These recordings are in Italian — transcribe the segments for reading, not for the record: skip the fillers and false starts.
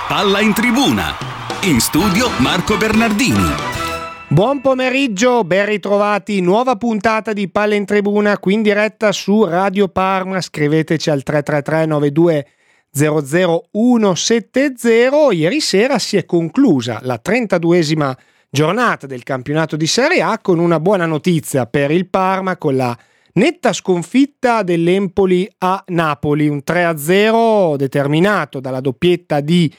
Palla in tribuna. In studio Marco Bernardini. Buon pomeriggio, ben ritrovati, nuova puntata di Palla in Tribuna qui in diretta su Radio Parma. Scriveteci al 333 92 00 170. Ieri sera si è conclusa la 32esima giornata del campionato di Serie A con una buona notizia per il Parma, con la netta sconfitta dell'Empoli a Napoli, un 3-0 determinato dalla doppietta di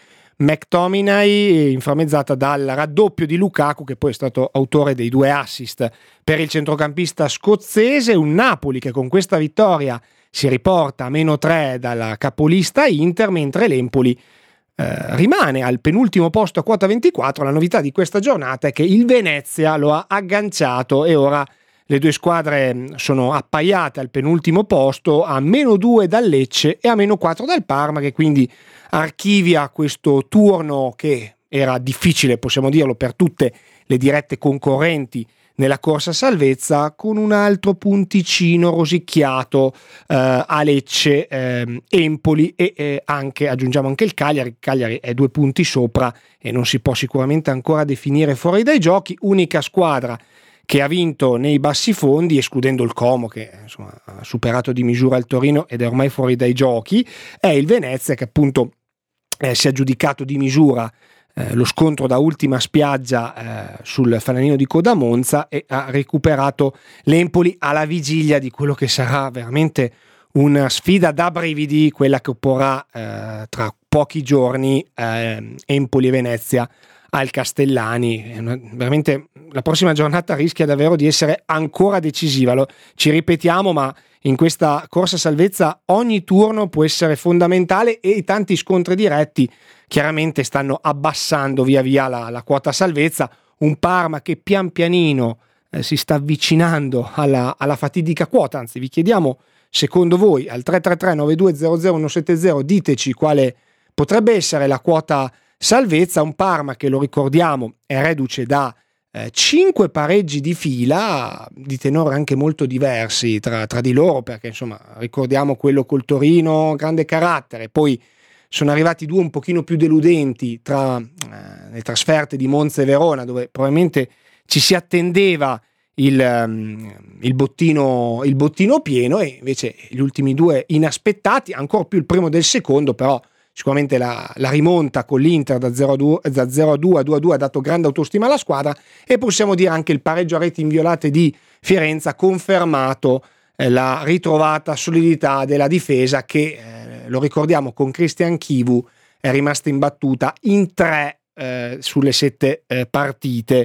McTominay, inframmezzata dal raddoppio di Lukaku, che poi è stato autore dei 2 assist per il centrocampista scozzese. Un Napoli che con questa vittoria si riporta a -3 dalla capolista Inter, mentre l'Empoli rimane al penultimo posto a quota 24. La novità di questa giornata è che il Venezia lo ha agganciato e ora le due squadre sono appaiate al penultimo posto, a -2 dal Lecce e a -4 dal Parma, che quindi archivia questo turno che era difficile, possiamo dirlo, per tutte le dirette concorrenti nella corsa salvezza, con un altro punticino rosicchiato a Lecce, Empoli e anche, aggiungiamo anche il Cagliari. Cagliari è 2 punti sopra e non si può sicuramente ancora definire fuori dai giochi. Unica squadra che ha vinto nei bassi fondi, escludendo il Como, che insomma ha superato di misura il Torino ed è ormai fuori dai giochi, è il Venezia, che appunto si è aggiudicato di misura lo scontro da ultima spiaggia sul fanalino di Codamonza e ha recuperato l'Empoli alla vigilia di quello che sarà veramente una sfida da brividi, quella che opporrà tra pochi giorni Empoli e Venezia al Castellani. Veramente la prossima giornata rischia davvero di essere ancora decisiva. Ci ripetiamo, ma in questa corsa salvezza ogni turno può essere fondamentale e i tanti scontri diretti chiaramente stanno abbassando via via la quota salvezza. Un Parma che pian pianino si sta avvicinando alla fatidica quota. Anzi, vi chiediamo, secondo voi, al 333 92 00 170, diteci quale potrebbe essere la quota salvezza. Un Parma che, lo ricordiamo, è reduce da 5 pareggi di fila, di tenore anche molto diversi tra di loro, perché insomma ricordiamo quello col Torino, grande carattere, poi sono arrivati 2 un pochino più deludenti tra le trasferte di Monza e Verona, dove probabilmente ci si attendeva il bottino pieno, e invece gli ultimi 2 inaspettati, ancora più il primo del secondo. Però sicuramente la rimonta con l'Inter da 0-2 a 2-2 ha dato grande autostima alla squadra, e possiamo dire anche il pareggio a reti inviolate di Firenze ha confermato la ritrovata solidità della difesa che, lo ricordiamo, con Christian Chivu è rimasta imbattuta in 3 sulle 7 partite.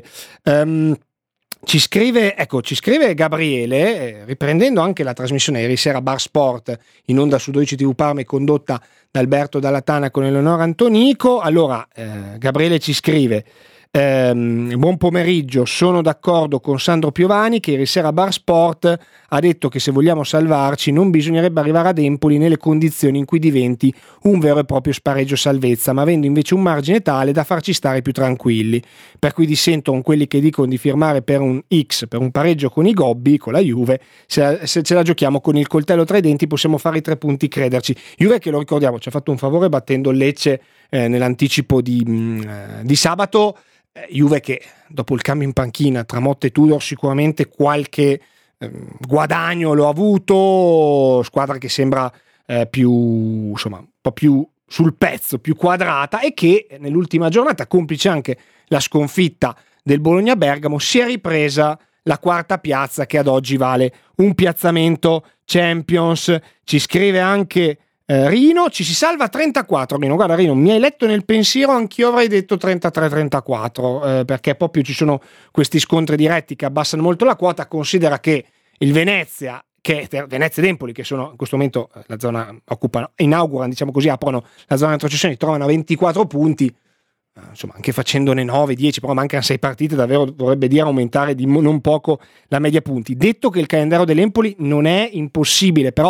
Ci scrive Gabriele, riprendendo anche la trasmissione ieri sera Bar Sport in onda su 12 TV Parma, condotta da Alberto Dalla Tana con Eleonora Antonico. Allora, Gabriele ci scrive: buon pomeriggio, sono d'accordo con Sandro Piovani che ieri sera Bar Sport ha detto che se vogliamo salvarci non bisognerebbe arrivare ad Empoli nelle condizioni in cui diventi un vero e proprio spareggio salvezza, ma avendo invece un margine tale da farci stare più tranquilli. Per cui dissento con quelli che dicono di firmare per un X, per un pareggio con i Gobbi, con la Juve. Se ce la giochiamo con il coltello tra i denti possiamo fare i 3 punti, crederci. Juve che, lo ricordiamo, ci ha fatto un favore battendo il Lecce nell'anticipo di sabato. Juve che dopo il cambio in panchina tra Motta e Tudor sicuramente qualche guadagno l'ho avuto, squadra che sembra più, insomma, un po' più sul pezzo, più quadrata, e che nell'ultima giornata, complice anche la sconfitta del Bologna-Bergamo, si è ripresa la 4ª piazza, che ad oggi vale un piazzamento Champions. Ci scrive anche Rino, ci si salva 34. Rino, guarda Rino, mi hai letto nel pensiero, anch'io avrei detto 33-34, perché proprio ci sono questi scontri diretti che abbassano molto la quota. Considera che il Venezia ed Empoli, che sono in questo momento la zona inaugurano, diciamo così, aprono la zona di retrocessione, trovano a 24 punti, insomma anche facendone 9-10, però mancano 6 partite, davvero vorrebbe dire aumentare di non poco la media punti. Detto che il calendario dell'Empoli non è impossibile, però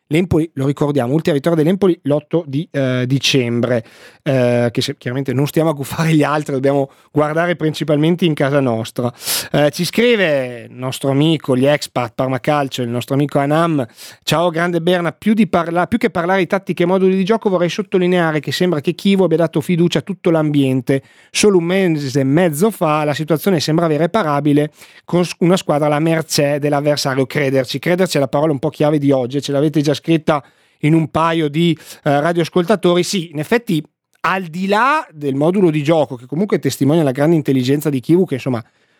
L'Empoli, lo ricordiamo, ultima vittoria dell'Empoli l'8 di dicembre, che chiaramente non stiamo a gufare gli altri, dobbiamo guardare principalmente in casa nostra. Ci scrive il nostro amico, gli expat Parma Calcio, il nostro amico Anam: ciao grande Berna, più che parlare di tattiche e moduli di gioco vorrei sottolineare che sembra che Chievo abbia dato fiducia a tutto l'ambiente. Solo un mese e mezzo fa la situazione sembra irreparabile, con una squadra alla mercé dell'avversario. Crederci è la parola un po' chiave di oggi, ce l'avete già scritta in un paio di radioascoltatori. Sì, in effetti, al di là del modulo di gioco, che comunque testimonia la grande intelligenza di Chievo, che insomma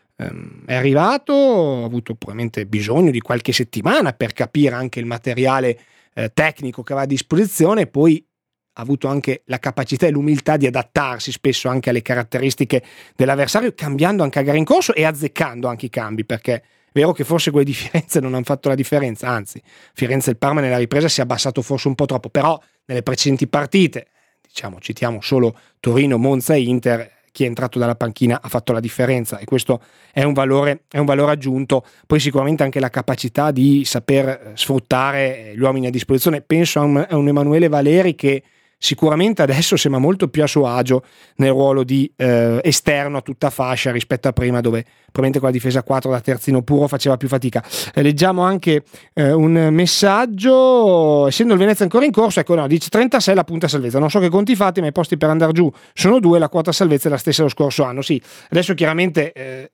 è arrivato, ha avuto probabilmente bisogno di qualche settimana per capire anche il materiale tecnico che aveva a disposizione, poi ha avuto anche la capacità e l'umiltà di adattarsi spesso anche alle caratteristiche dell'avversario, cambiando anche a gara in corso e azzeccando anche i cambi, perché vero che forse quelli di Firenze non hanno fatto la differenza, anzi Firenze e il Parma nella ripresa si è abbassato forse un po' troppo, però nelle precedenti partite, diciamo, citiamo solo Torino, Monza e Inter, chi è entrato dalla panchina ha fatto la differenza, e questo è un valore aggiunto. Poi sicuramente anche la capacità di saper sfruttare gli uomini a disposizione. Penso a un Emanuele Valeri che sicuramente adesso sembra molto più a suo agio nel ruolo di esterno a tutta fascia rispetto a prima, dove probabilmente con la difesa 4 da terzino puro faceva più fatica. Leggiamo anche un messaggio: essendo il Venezia ancora in corso, ecco, no, dice 36 la punta salvezza, non so che conti fate, ma i posti per andare giù sono 2, la quota salvezza è la stessa dello scorso anno. Sì, adesso chiaramente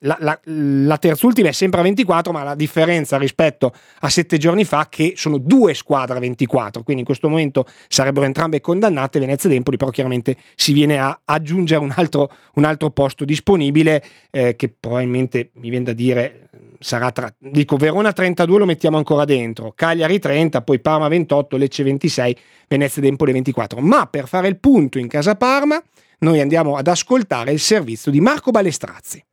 la terzultima è sempre a 24, ma la differenza rispetto a 7 giorni fa che sono 2 squadre a 24, quindi in questo momento sarebbero entrambe condannate, Venezia ed Empoli, però chiaramente si viene a aggiungere un altro posto disponibile, che probabilmente mi viene da dire sarà Verona 32 lo mettiamo ancora dentro, Cagliari 30, poi Parma 28, Lecce 26, Venezia ed Empoli 24. Ma per fare il punto in casa Parma noi andiamo ad ascoltare il servizio di Marco Balestrazzi.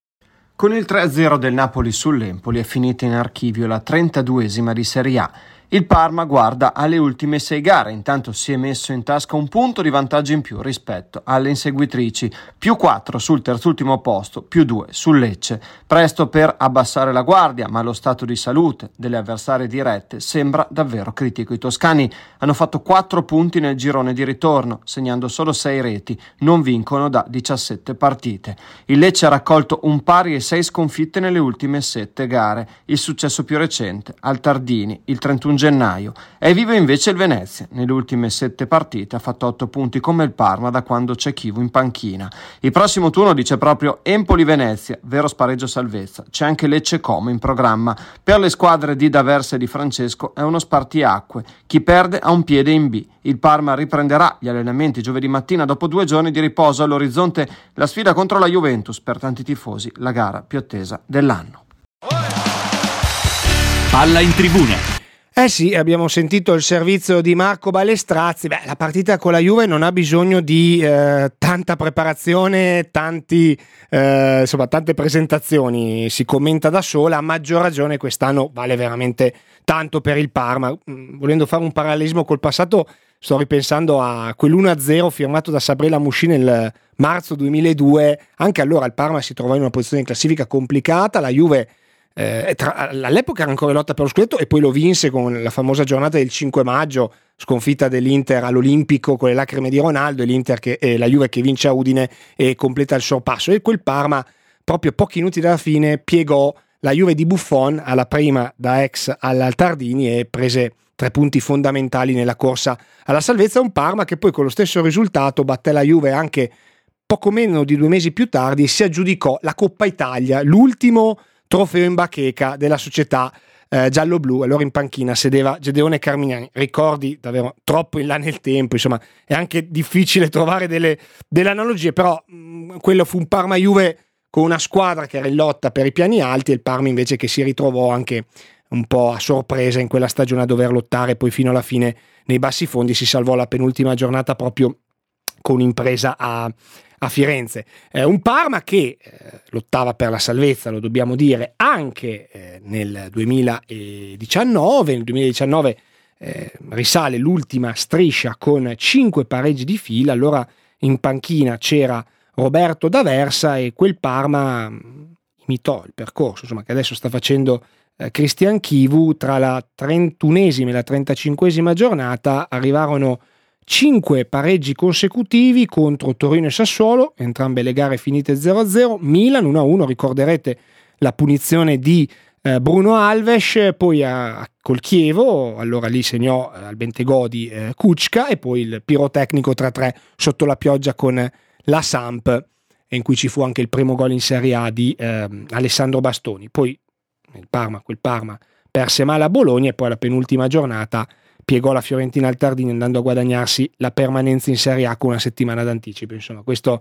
Con il 3-0 del Napoli sull'Empoli è finita in archivio la 32esima di Serie A. Il Parma guarda alle ultime 6 gare, intanto si è messo in tasca un punto di vantaggio in più rispetto alle inseguitrici, più 4 sul terzultimo posto, più 2 sul Lecce. Presto per abbassare la guardia, ma lo stato di salute delle avversarie dirette sembra davvero critico. I toscani hanno fatto 4 punti nel girone di ritorno, segnando solo 6 reti, non vincono da 17 partite. Il Lecce ha raccolto un pari e 6 sconfitte nelle ultime 7 gare, il successo più recente al Tardini il 31 gennaio. È vivo invece il Venezia, nelle ultime 7 partite ha fatto 8 punti come il Parma da quando c'è Chievo in panchina. Il prossimo turno dice proprio Empoli-Venezia, vero spareggio salvezza. C'è anche Lecce-Como in programma. Per le squadre di D'Aversa e di Francesco è uno spartiacque, chi perde ha un piede in B. Il Parma riprenderà gli allenamenti giovedì mattina dopo 2 giorni di riposo. All'orizzonte la sfida contro la Juventus, per tanti tifosi la gara più attesa dell'anno. Palla in tribuna. Eh sì, abbiamo sentito il servizio di Marco Balestrazzi. La partita con la Juve non ha bisogno di tanta preparazione, tante presentazioni, si commenta da sola. A maggior ragione quest'anno vale veramente tanto per il Parma. Volendo fare un parallelismo col passato, sto ripensando a quell'1-0 firmato da Sabrina Musci nel marzo 2002. Anche allora il Parma si trovava in una posizione in classifica complicata, la Juve all'epoca era ancora in lotta per lo scudetto e poi lo vinse con la famosa giornata del 5 maggio, sconfitta dell'Inter all'Olimpico con le lacrime di Ronaldo, e la Juve che vince a Udine e completa il sorpasso. E quel Parma, proprio pochi minuti dalla fine, piegò la Juve di Buffon alla prima da ex al Tardini e prese 3 punti fondamentali nella corsa alla salvezza. Un Parma che poi con lo stesso risultato batté la Juve anche poco meno di 2 mesi più tardi e si aggiudicò la Coppa Italia, l'ultimo trofeo in bacheca della società giallo-blu. Allora in panchina sedeva Gedeone Carmignani. Ricordi davvero troppo in là nel tempo, insomma è anche difficile trovare delle analogie, però quello fu un Parma-Juve con una squadra che era in lotta per i piani alti e il Parma invece che si ritrovò anche un po' a sorpresa in quella stagione a dover lottare poi fino alla fine nei bassi fondi. Si salvò la penultima giornata proprio con un'impresa a Firenze. Un Parma che lottava per la salvezza, lo dobbiamo dire, anche nel 2019. Nel 2019 risale l'ultima striscia con 5 pareggi di fila. Allora in panchina c'era Roberto D'Aversa e quel Parma imitò il percorso, insomma, che adesso sta facendo Cristian Chivu. Tra la 31esima e la 35esima giornata arrivarono 5 pareggi consecutivi contro Torino e Sassuolo, entrambe le gare finite 0-0, Milan 1-1, ricorderete la punizione di Bruno Alves, poi col Chievo, allora lì segnò al Bentegodi Kučka, e poi il pirotecnico 3-3 sotto la pioggia con la Samp, in cui ci fu anche il primo gol in Serie A di Alessandro Bastoni. Poi quel Parma perse male a Bologna, e poi alla penultima giornata piegò la Fiorentina al Tardini, andando a guadagnarsi la permanenza in Serie A con una settimana d'anticipo. Insomma, questo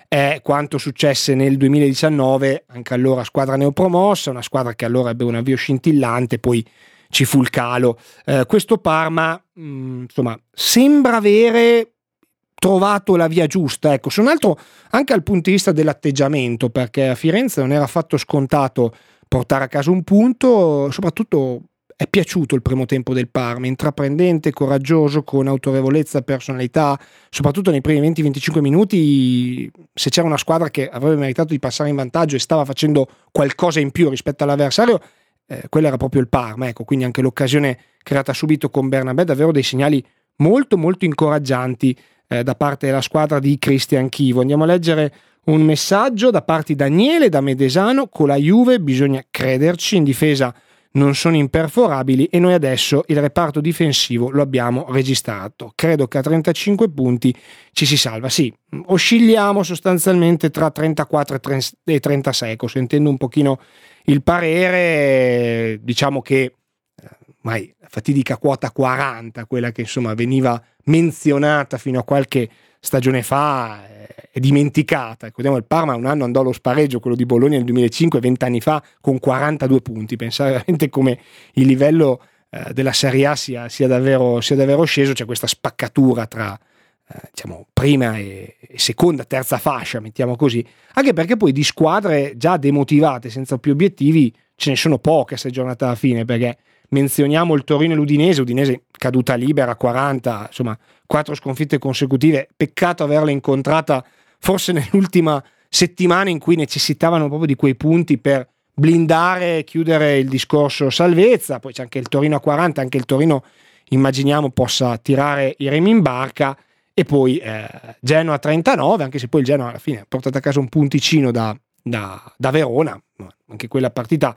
è quanto successe nel 2019, anche allora squadra neopromossa, una squadra che allora ebbe un avvio scintillante, poi ci fu il calo. Questo Parma insomma sembra avere trovato la via giusta, ecco, se non altro anche dal punto di vista dell'atteggiamento, perché a Firenze non era affatto scontato portare a casa un punto. Soprattutto è piaciuto il primo tempo del Parma, intraprendente, coraggioso, con autorevolezza, personalità, soprattutto nei primi 20-25 minuti. Se c'era una squadra che avrebbe meritato di passare in vantaggio e stava facendo qualcosa in più rispetto all'avversario, quella era proprio il Parma, ecco. Quindi anche l'occasione creata subito con Bernabé, davvero dei segnali molto molto incoraggianti da parte della squadra di Cristian Chivu. Andiamo a leggere un messaggio da parte di Daniele da Medesano: con la Juve bisogna crederci, in difesa non sono imperforabili e noi adesso il reparto difensivo lo abbiamo registrato. Credo che a 35 punti ci si salva. Sì, oscilliamo sostanzialmente tra 34 e 36, sentendo un pochino il parere. Diciamo che ormai la fatidica quota 40, quella che insomma veniva menzionata fino a qualche stagione fa, è dimenticata. Ricordiamo, il Parma un anno andò allo spareggio, quello di Bologna nel 2005, 20 anni fa, con 42 punti. Pensare veramente come il livello della Serie A sia davvero sceso. C'è questa spaccatura tra diciamo prima e seconda, terza fascia, mettiamo così, anche perché poi di squadre già demotivate, senza più obiettivi, ce ne sono poche a 6 giornate alla fine, perché menzioniamo il Torino e l'Udinese caduta libera 40, insomma 4 sconfitte consecutive. Peccato averla incontrata forse nell'ultima settimana in cui necessitavano proprio di quei punti per blindare e chiudere il discorso salvezza. Poi c'è anche il Torino a 40, anche il Torino immaginiamo possa tirare i remi in barca, e poi Genoa a 39, anche se poi il Genoa alla fine ha portato a casa un punticino da Verona, anche quella partita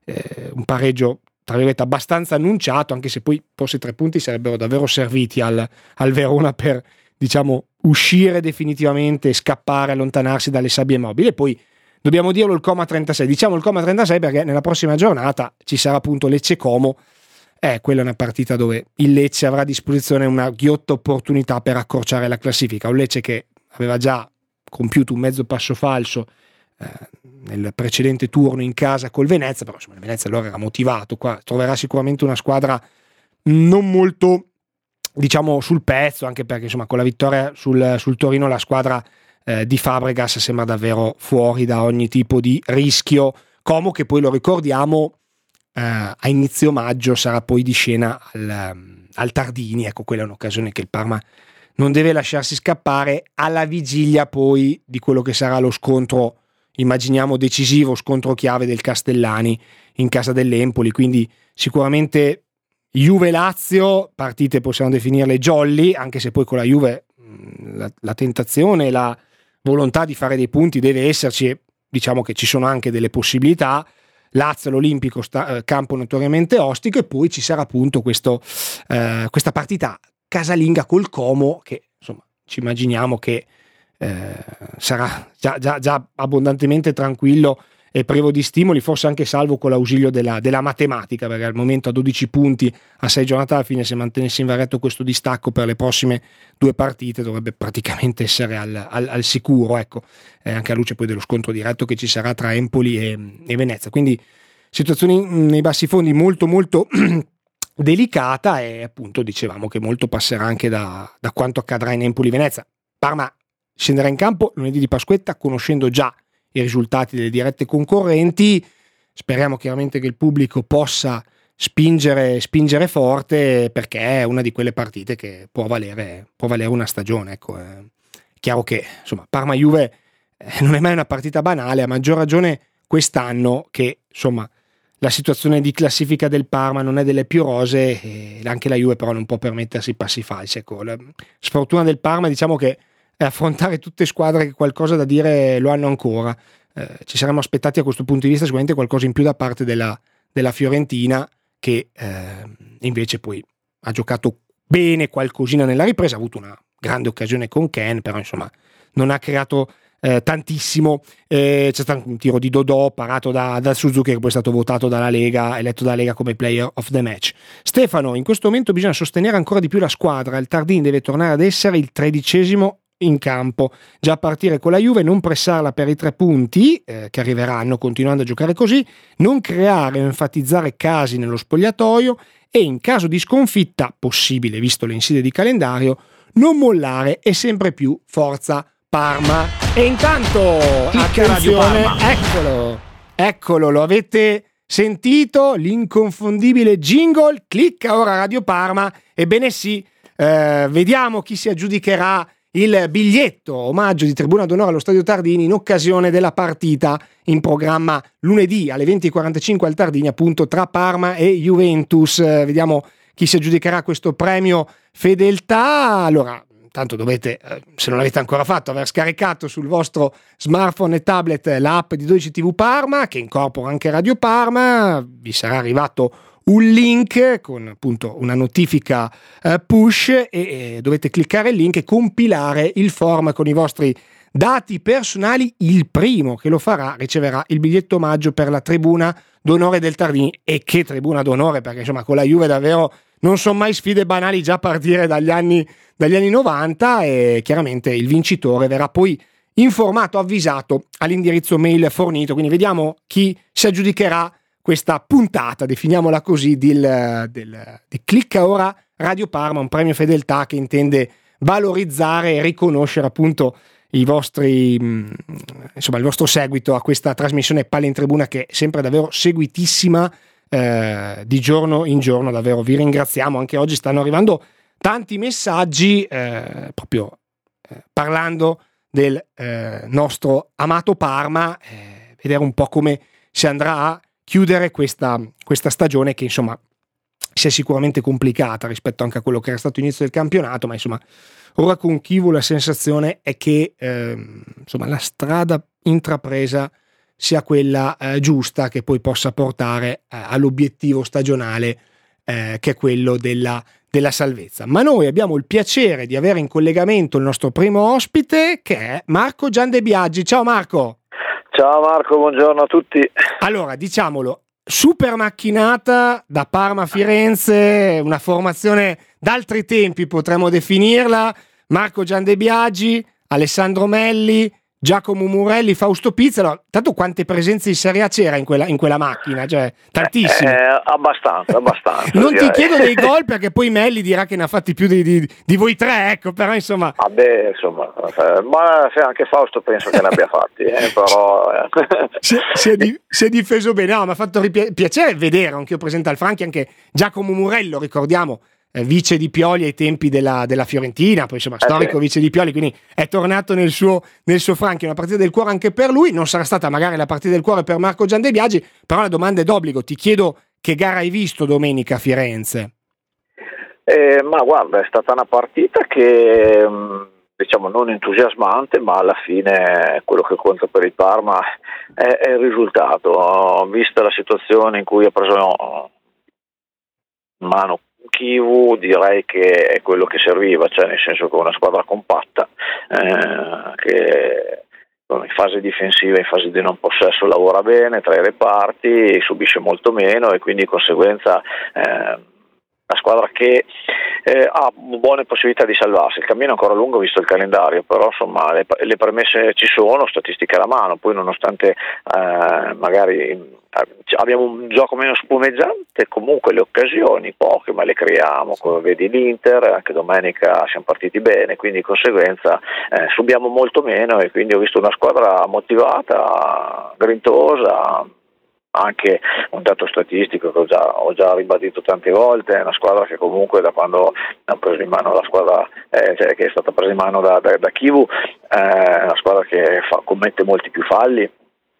un pareggio tra virgolette abbastanza annunciato, anche se poi forse 3 punti sarebbero davvero serviti al Verona per, diciamo, uscire definitivamente e scappare, allontanarsi dalle sabbie mobili. E poi dobbiamo dirlo, il Coma 36, diciamo il Coma 36 perché nella prossima giornata ci sarà appunto Lecce-Como. Quella è una partita dove il Lecce avrà a disposizione una ghiotta opportunità per accorciare la classifica. Un Lecce che aveva già compiuto un mezzo passo falso nel precedente turno in casa col Venezia, però insomma il Venezia allora era motivato. Qua troverà sicuramente una squadra non molto, diciamo, sul pezzo, anche perché insomma con la vittoria sul Torino la squadra di Fabregas sembra davvero fuori da ogni tipo di rischio. Como, che poi lo ricordiamo a inizio maggio sarà poi di scena al Tardini. Ecco, quella è un'occasione che il Parma non deve lasciarsi scappare, alla vigilia poi di quello che sarà lo scontro, immaginiamo decisivo, scontro chiave del Castellani in casa dell'Empoli. Quindi sicuramente Juve-Lazio, partite possiamo definirle jolly, anche se poi con la Juve la tentazione, la volontà di fare dei punti deve esserci, e diciamo che ci sono anche delle possibilità. Lazio all'Olimpico, campo notoriamente ostico, e poi ci sarà appunto questa partita casalinga col Como, che insomma ci immaginiamo che sarà già abbondantemente tranquillo e privo di stimoli, forse anche salvo con l'ausilio della matematica, perché al momento a 12 punti a 6 giornate alla fine, se mantenesse invariato questo distacco per le prossime 2 partite, dovrebbe praticamente essere al sicuro, ecco, anche a luce poi dello scontro diretto che ci sarà tra Empoli e Venezia. Quindi situazione nei bassi fondi molto molto delicata, e appunto dicevamo che molto passerà anche da quanto accadrà in Empoli-Venezia. Parma scenderà in campo lunedì di Pasquetta conoscendo già i risultati delle dirette concorrenti. Speriamo chiaramente che il pubblico possa spingere forte, perché è una di quelle partite che può valere una stagione. Ecco, è chiaro che insomma Parma-Juve non è mai una partita banale, a maggior ragione quest'anno che insomma la situazione di classifica del Parma non è delle più rosee, e anche la Juve però non può permettersi passi falsi. Ecco, la sfortuna del Parma, diciamo che è affrontare tutte squadre che qualcosa da dire lo hanno ancora. Ci saremmo aspettati a questo punto di vista sicuramente qualcosa in più da parte della Fiorentina, che invece poi ha giocato bene qualcosina nella ripresa, ha avuto una grande occasione con Ken, però insomma non ha creato tantissimo. C'è stato un tiro di Dodò parato da Suzuki, che poi è stato votato dalla Lega, eletto dalla Lega come player of the match. Stefano, in questo momento bisogna sostenere ancora di più la squadra. Il Tardini deve tornare ad essere il 13° in campo, già a partire con la Juve, non pressarla per i 3 punti che arriveranno continuando a giocare così, non creare o enfatizzare casi nello spogliatoio e in caso di sconfitta possibile, visto le insidie di calendario, non mollare e sempre più forza Parma. E intanto attenzione, eccolo, lo avete sentito, l'inconfondibile jingle, clicca ora Radio Parma. Ebbene sì, vediamo chi si aggiudicherà il biglietto omaggio di tribuna d'onore allo Stadio Tardini in occasione della partita in programma lunedì alle 20:45 al Tardini, appunto, tra Parma e Juventus. Vediamo chi si aggiudicherà questo premio fedeltà. Allora, tanto dovete, se non l'avete ancora fatto, aver scaricato sul vostro smartphone e tablet l'app di 12 TV Parma, che incorpora anche Radio Parma. Vi sarà arrivato un link con appunto una notifica push e dovete cliccare il link e compilare il form con i vostri dati personali. Il primo che lo farà riceverà il biglietto omaggio per la tribuna d'onore del Tardini. E che tribuna d'onore, perché insomma con la Juve davvero non sono mai sfide banali, già a partire dagli anni 90, e chiaramente il vincitore verrà poi informato, avvisato all'indirizzo mail fornito. Quindi vediamo chi si aggiudicherà questa puntata, definiamola così, di Clicca Ora Radio Parma, un premio fedeltà che intende valorizzare e riconoscere appunto i vostri, insomma, il vostro seguito a questa trasmissione Palla in Tribuna, che è sempre davvero seguitissima di giorno in giorno. Davvero vi ringraziamo. Anche oggi stanno arrivando tanti messaggi proprio parlando del nostro amato Parma, vedere un po' come si andrà a chiudere questa stagione, che insomma si è sicuramente complicata rispetto anche a quello che era stato l'inizio del campionato, ma insomma ora con Chivu la sensazione è che insomma la strada intrapresa sia quella giusta, che poi possa portare all'obiettivo stagionale che è quello della salvezza. Ma noi abbiamo il piacere di avere in collegamento il nostro primo ospite, che è Marco Giandebiagi. Ciao Marco. Ciao Marco, buongiorno a tutti. Allora, diciamolo, super macchinata da Parma a Firenze, una formazione d'altri tempi potremmo definirla. Marco Giandebiagi, Alessandro Melli, Giacomo Murelli, Fausto Pizza. Allora, tanto quante presenze in Serie A c'era in quella macchina? Cioè, tantissime. Abbastanza. Non ti chiedo dei gol, perché poi Melli dirà che ne ha fatti più di voi tre, ecco, però insomma. Vabbè, insomma, ma se anche Fausto penso che ne abbia fatti, però. Si è difeso bene. No, mi ha fatto piacere vedere, anche io presente al Franchi, anche Giacomo Murello, ricordiamo, vice di Pioli ai tempi della Fiorentina, poi insomma storico vice di Pioli, quindi è tornato nel suo Franchi, una partita del cuore anche per lui. Non sarà stata magari la partita del cuore per Marco Giandebiagi, però la domanda è d'obbligo. Ti chiedo che gara hai visto domenica a Firenze? Ma guarda, è stata una partita che diciamo non entusiasmante, ma alla fine quello che conta per il Parma è il risultato. Vista la situazione in cui ha preso in mano Chivu, direi che è quello che serviva, cioè nel senso che una squadra compatta che in fase difensiva, in fase di non possesso lavora bene tra i reparti, subisce molto meno e quindi di conseguenza una squadra che ha buone possibilità di salvarsi. Il cammino è ancora lungo visto il calendario, però insomma le premesse ci sono, statistiche alla mano. Poi nonostante magari abbiamo un gioco meno spumeggiante, comunque le occasioni poche, ma le creiamo. Come vedi l'Inter, anche domenica siamo partiti bene, quindi di conseguenza subiamo molto meno, e quindi ho visto una squadra motivata, grintosa. Anche un dato statistico che ho già ribadito tante volte: è una squadra che comunque da quando ha preso in mano la squadra che è stata presa in mano da Chivu, è una squadra che commette molti più falli, che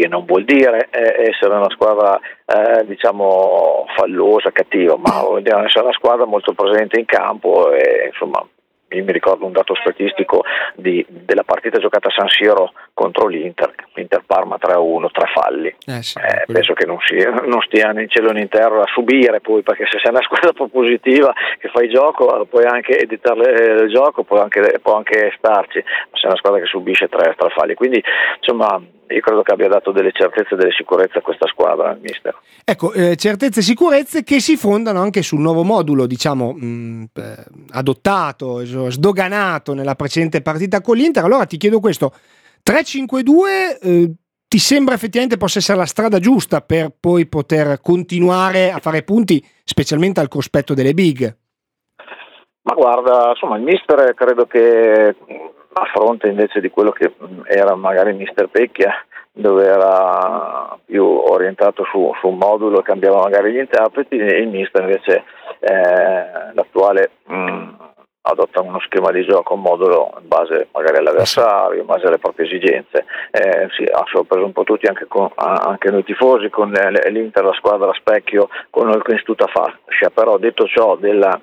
che non vuol dire essere una squadra diciamo fallosa, cattiva, ma vuol dire essere una squadra molto presente in campo e insomma. Io mi ricordo un dato statistico della partita giocata a San Siro contro l'Inter Parma 3-1, 3 falli. Sì, penso che non stia né in cielo né in terra a subire, poi, perché se sei una squadra propositiva che fai gioco puoi anche editare il gioco, può anche starci, ma sei una squadra che subisce 3 falli, quindi insomma io credo che abbia dato delle certezze e delle sicurezze a questa squadra, il mister. Ecco, certezze e sicurezze che si fondano anche sul nuovo modulo, diciamo, adottato, sdoganato nella precedente partita con l'Inter. Allora ti chiedo questo, 3-5-2 ti sembra effettivamente possa essere la strada giusta per poi poter continuare a fare punti, specialmente al cospetto delle big? Ma guarda, insomma, il mister credo che a fronte invece di quello che era magari il mister Pecchia, dove era più orientato su un modulo e cambiava magari gli interpreti, il mister invece l'attuale adotta uno schema di gioco, un modulo in base magari all'avversario, in base alle proprie esigenze. Ha sorpreso un po' tutti, anche noi tifosi, con l'Inter, la squadra specchio con il Instituto Fascia. Però detto ciò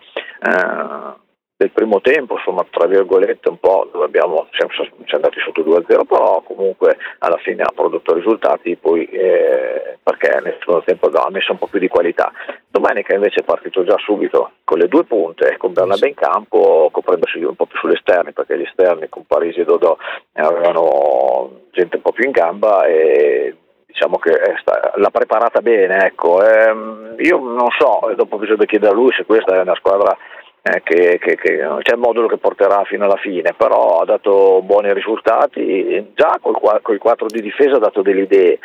del primo tempo, insomma, tra virgolette, un po' dove siamo andati sotto 2-0, però comunque alla fine ha prodotto risultati, poi perché nel secondo tempo ha messo un po' più di qualità. Domenica invece è partito già subito con le 2 punte, con Bernabé in campo, coprendosi un po' più sugli esterni, perché gli esterni con Parisi e Dodò avevano gente un po' più in gamba e diciamo che l'ha preparata bene, ecco. Io non so, dopo bisogna chiedere a lui se questa è una squadra che c'è il modulo che porterà fino alla fine, però ha dato buoni risultati, già col 4 di difesa ha dato delle idee,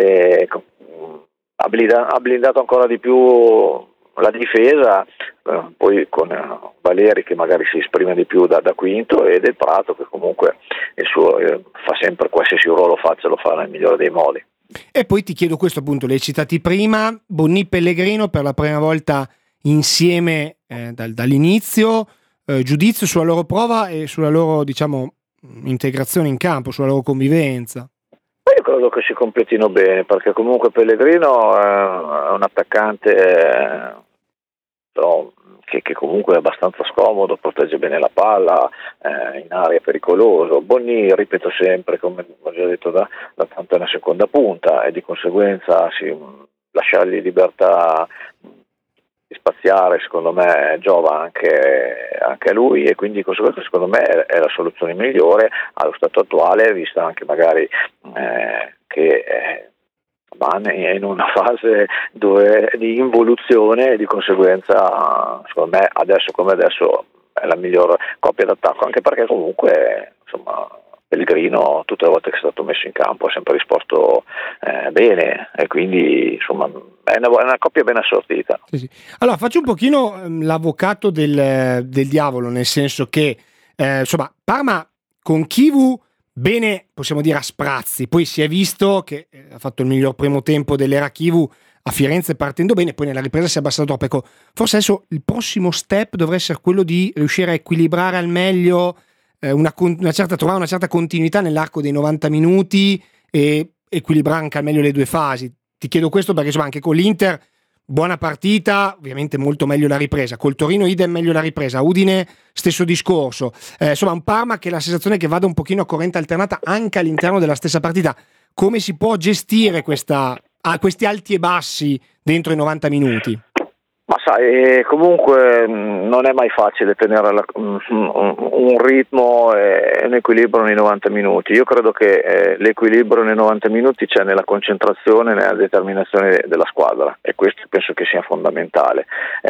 ha blindato ancora di più la difesa, poi con Valeri che magari si esprime di più da quinto, e Del Prato che comunque il suo fa sempre, qualsiasi ruolo faccia lo fa nel migliore dei modi. E poi ti chiedo questo, appunto, li hai citati prima, Bonni, Pellegrino per la prima volta insieme dall'inizio, giudizio sulla loro prova e sulla loro, diciamo, integrazione in campo, sulla loro convivenza. Io credo che si completino bene, perché comunque Pellegrino è un attaccante che comunque è abbastanza scomodo, protegge bene la palla, in area è pericoloso. Bonni, ripeto sempre, come ho già detto da tanto, è una seconda punta e di conseguenza lasciargli libertà di spaziare, secondo me giova anche a lui, e quindi di conseguenza secondo me è la soluzione migliore allo stato attuale, vista anche magari che va in una fase di involuzione, e di conseguenza secondo me adesso come adesso è la miglior coppia d'attacco, anche perché comunque insomma Pellegrino tutte le volte che è stato messo in campo ha sempre risposto bene, e quindi insomma è una coppia ben assortita. Sì. Allora faccio un pochino l'avvocato del diavolo, nel senso che insomma Parma con Chivu bene, possiamo dire a sprazzi, poi si è visto che ha fatto il miglior primo tempo dell'era Chivu a Firenze partendo bene, poi nella ripresa si è abbassato troppo. Ecco, forse adesso il prossimo step dovrebbe essere quello di riuscire a equilibrare al meglio trovare una certa continuità nell'arco dei 90 minuti e equilibrare anche al meglio le 2 fasi. Ti chiedo questo perché insomma anche con l'Inter buona partita, ovviamente molto meglio la ripresa, col Torino idem meglio la ripresa, Udine stesso discorso, insomma un Parma che ha la sensazione che vada un pochino a corrente alternata anche all'interno della stessa partita. Come si può gestire questi alti e bassi dentro i 90 minuti? Ma sai, comunque non è mai facile tenere un ritmo e un equilibrio nei 90 minuti. Io credo che l'equilibrio nei 90 minuti c'è nella concentrazione e nella determinazione della squadra, e questo penso che sia fondamentale,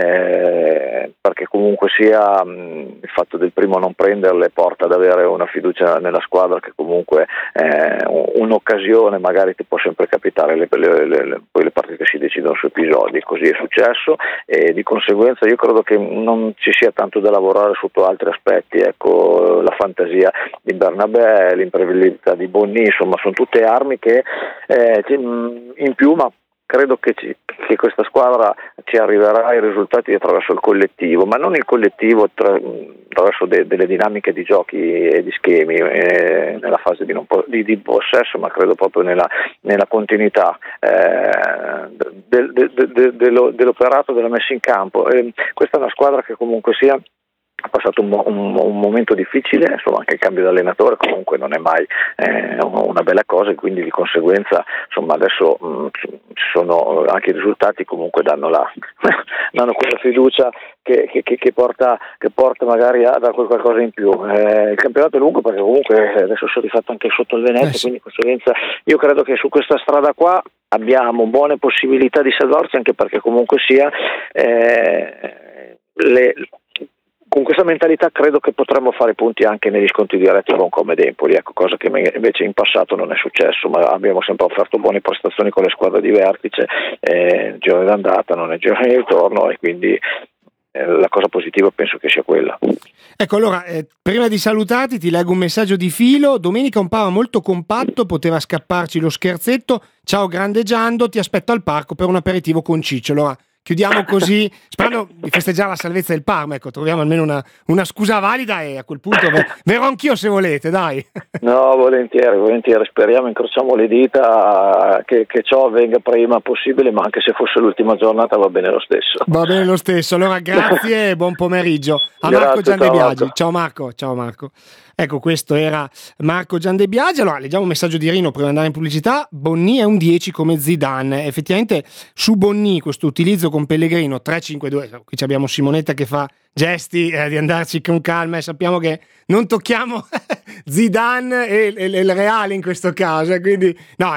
perché comunque sia il fatto del primo non prenderle porta ad avere una fiducia nella squadra, che comunque un'occasione magari ti può sempre capitare, poi le partite si decidono su episodi, così è successo, e di conseguenza io credo che non ci sia tanto da lavorare sotto altri aspetti, ecco, la fantasia di Bernabé, l'imprevedibilità di Bonni, insomma sono tutte armi che in più, ma credo che questa squadra ci arriverà ai risultati attraverso il collettivo, ma non il collettivo attraverso delle dinamiche di giochi e di schemi nella fase di possesso, ma credo proprio nella continuità dell'operato, della messa in campo. Questa è una squadra che comunque sia ha passato un momento difficile, insomma anche il cambio di allenatore comunque non è mai una bella cosa, e quindi di conseguenza insomma adesso ci sono anche i risultati, comunque danno quella fiducia che porta magari a dare qualcosa in più. Il campionato è lungo perché comunque adesso sono rifatto anche sotto il Venezia, quindi di conseguenza io credo che su questa strada qua abbiamo buone possibilità di salvarci, anche perché comunque sia con questa mentalità credo che potremmo fare punti anche negli scontri diretti con Como ed Empoli, cosa che invece in passato non è successo, ma abbiamo sempre offerto buone prestazioni con le squadre di vertice, giro d'andata non è giro di ritorno, e quindi la cosa positiva penso che sia quella. Ecco, allora prima di salutarti ti leggo un messaggio di Filo. Domenica un Parma molto compatto, poteva scapparci lo scherzetto. Ciao grande Giando, ti aspetto al parco per un aperitivo con Ciccio. Allora chiudiamo così, sperando di festeggiare la salvezza del Parma. Ecco, troviamo almeno una scusa valida, e a quel punto verrò anch'io se volete, dai. No, volentieri, speriamo, incrociamo le dita che ciò avvenga prima possibile, ma anche se fosse l'ultima giornata va bene lo stesso. Va bene lo stesso, allora grazie e buon pomeriggio a Marco Giandebiagi. Ciao Marco. Ecco, questo era Marco Giandebiagi. Allora, leggiamo un messaggio di Rino prima di andare in pubblicità. Bonni è un 10 come Zidane. Effettivamente su Bonni questo utilizzo con Pellegrino 3-5-2, qui abbiamo Simonetta che fa gesti di andarci con calma, e sappiamo che non tocchiamo Zidane e il Reale in questo caso, quindi no,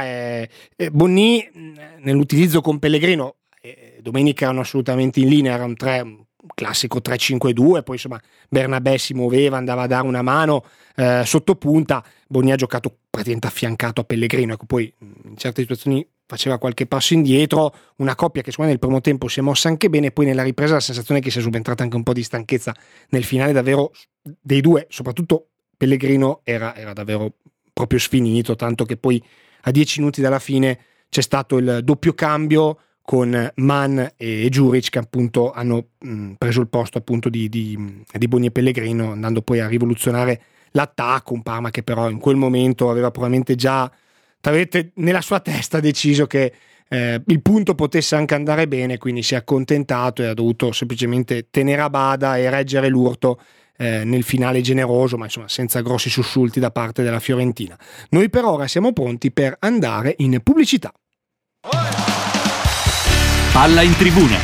Bonni nell'utilizzo con Pellegrino domenica erano assolutamente in linea, era un classico 3-5-2, poi insomma Bernabé si muoveva, andava a dare una mano sotto punta. Bonni ha giocato praticamente affiancato a Pellegrino, ecco, poi in certe situazioni faceva qualche passo indietro, una coppia che secondo me nel primo tempo si è mossa anche bene, poi nella ripresa la sensazione è che sia subentrata anche un po' di stanchezza nel finale, davvero dei due, soprattutto Pellegrino era davvero proprio sfinito, tanto che poi a 10 minuti dalla fine c'è stato il doppio cambio con Mann e Djuric, che appunto hanno preso il posto appunto di Bonni e Pellegrino, andando poi a rivoluzionare l'attacco. Un Parma che però in quel momento aveva probabilmente già nella sua testa deciso che il punto potesse anche andare bene, quindi si è accontentato e ha dovuto semplicemente tenere a bada e reggere l'urto nel finale generoso, ma insomma senza grossi sussulti da parte della Fiorentina. Noi per ora siamo pronti per andare in pubblicità. Palla in tribuna.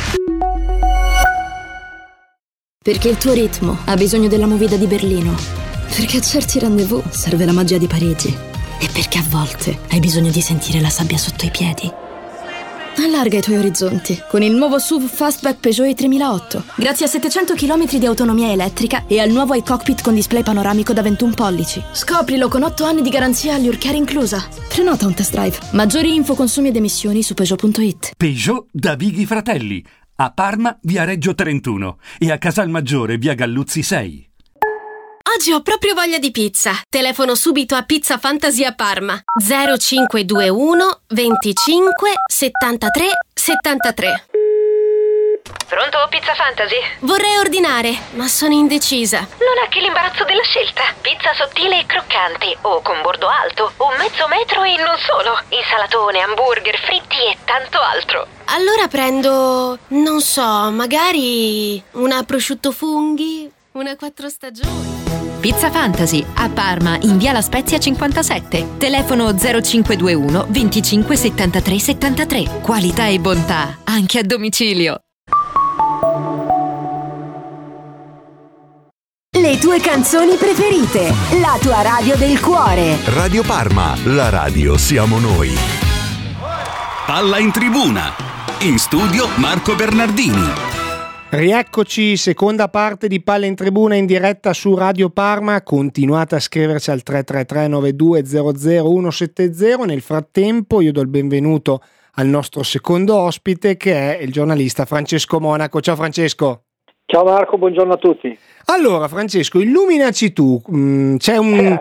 Perché il tuo ritmo ha bisogno della movida di Berlino. Perché a certi rendezvous serve la magia di Parigi. E perché a volte hai bisogno di sentire la sabbia sotto i piedi. Allarga i tuoi orizzonti con il nuovo SUV Fastback Peugeot i3008. Grazie a 700 km di autonomia elettrica e al nuovo iCockpit con display panoramico da 21 pollici. Scoprilo con 8 anni di garanzia all'Urcare inclusa. Prenota un test drive. Maggiori info, consumi ed emissioni su Peugeot.it. Peugeot da Vighi Fratelli. A Parma, via Reggio 31. E a Casalmaggiore, via Galluzzi 6. Oggi ho proprio voglia di pizza. Telefono subito a Pizza Fantasia Parma 0521 25 73 73. Pronto, Pizza Fantasy? Vorrei ordinare, ma sono indecisa. Non è che l'imbarazzo della scelta. Pizza sottile e croccante, o con bordo alto, o mezzo metro e non solo. Insalatone, hamburger, fritti e tanto altro. Allora prendo, non so, magari una prosciutto funghi, una 4 stagioni. Pizza Fantasy a Parma in via La Spezia 57. Telefono 0521 25 73 73. Qualità e bontà anche a domicilio. Le tue canzoni preferite, la tua radio del cuore. Radio Parma, la radio siamo noi. Palla in tribuna. In studio Marco Bernardini. Rieccoci, seconda parte di Palla in Tribuna in diretta su Radio Parma. Continuate a scriverci al 333 92 00 170. Nel frattempo io do il benvenuto al nostro secondo ospite, che è il giornalista Francesco Monaco. Ciao Francesco. Ciao Marco, buongiorno a tutti. Allora Francesco, illuminaci tu, c'è un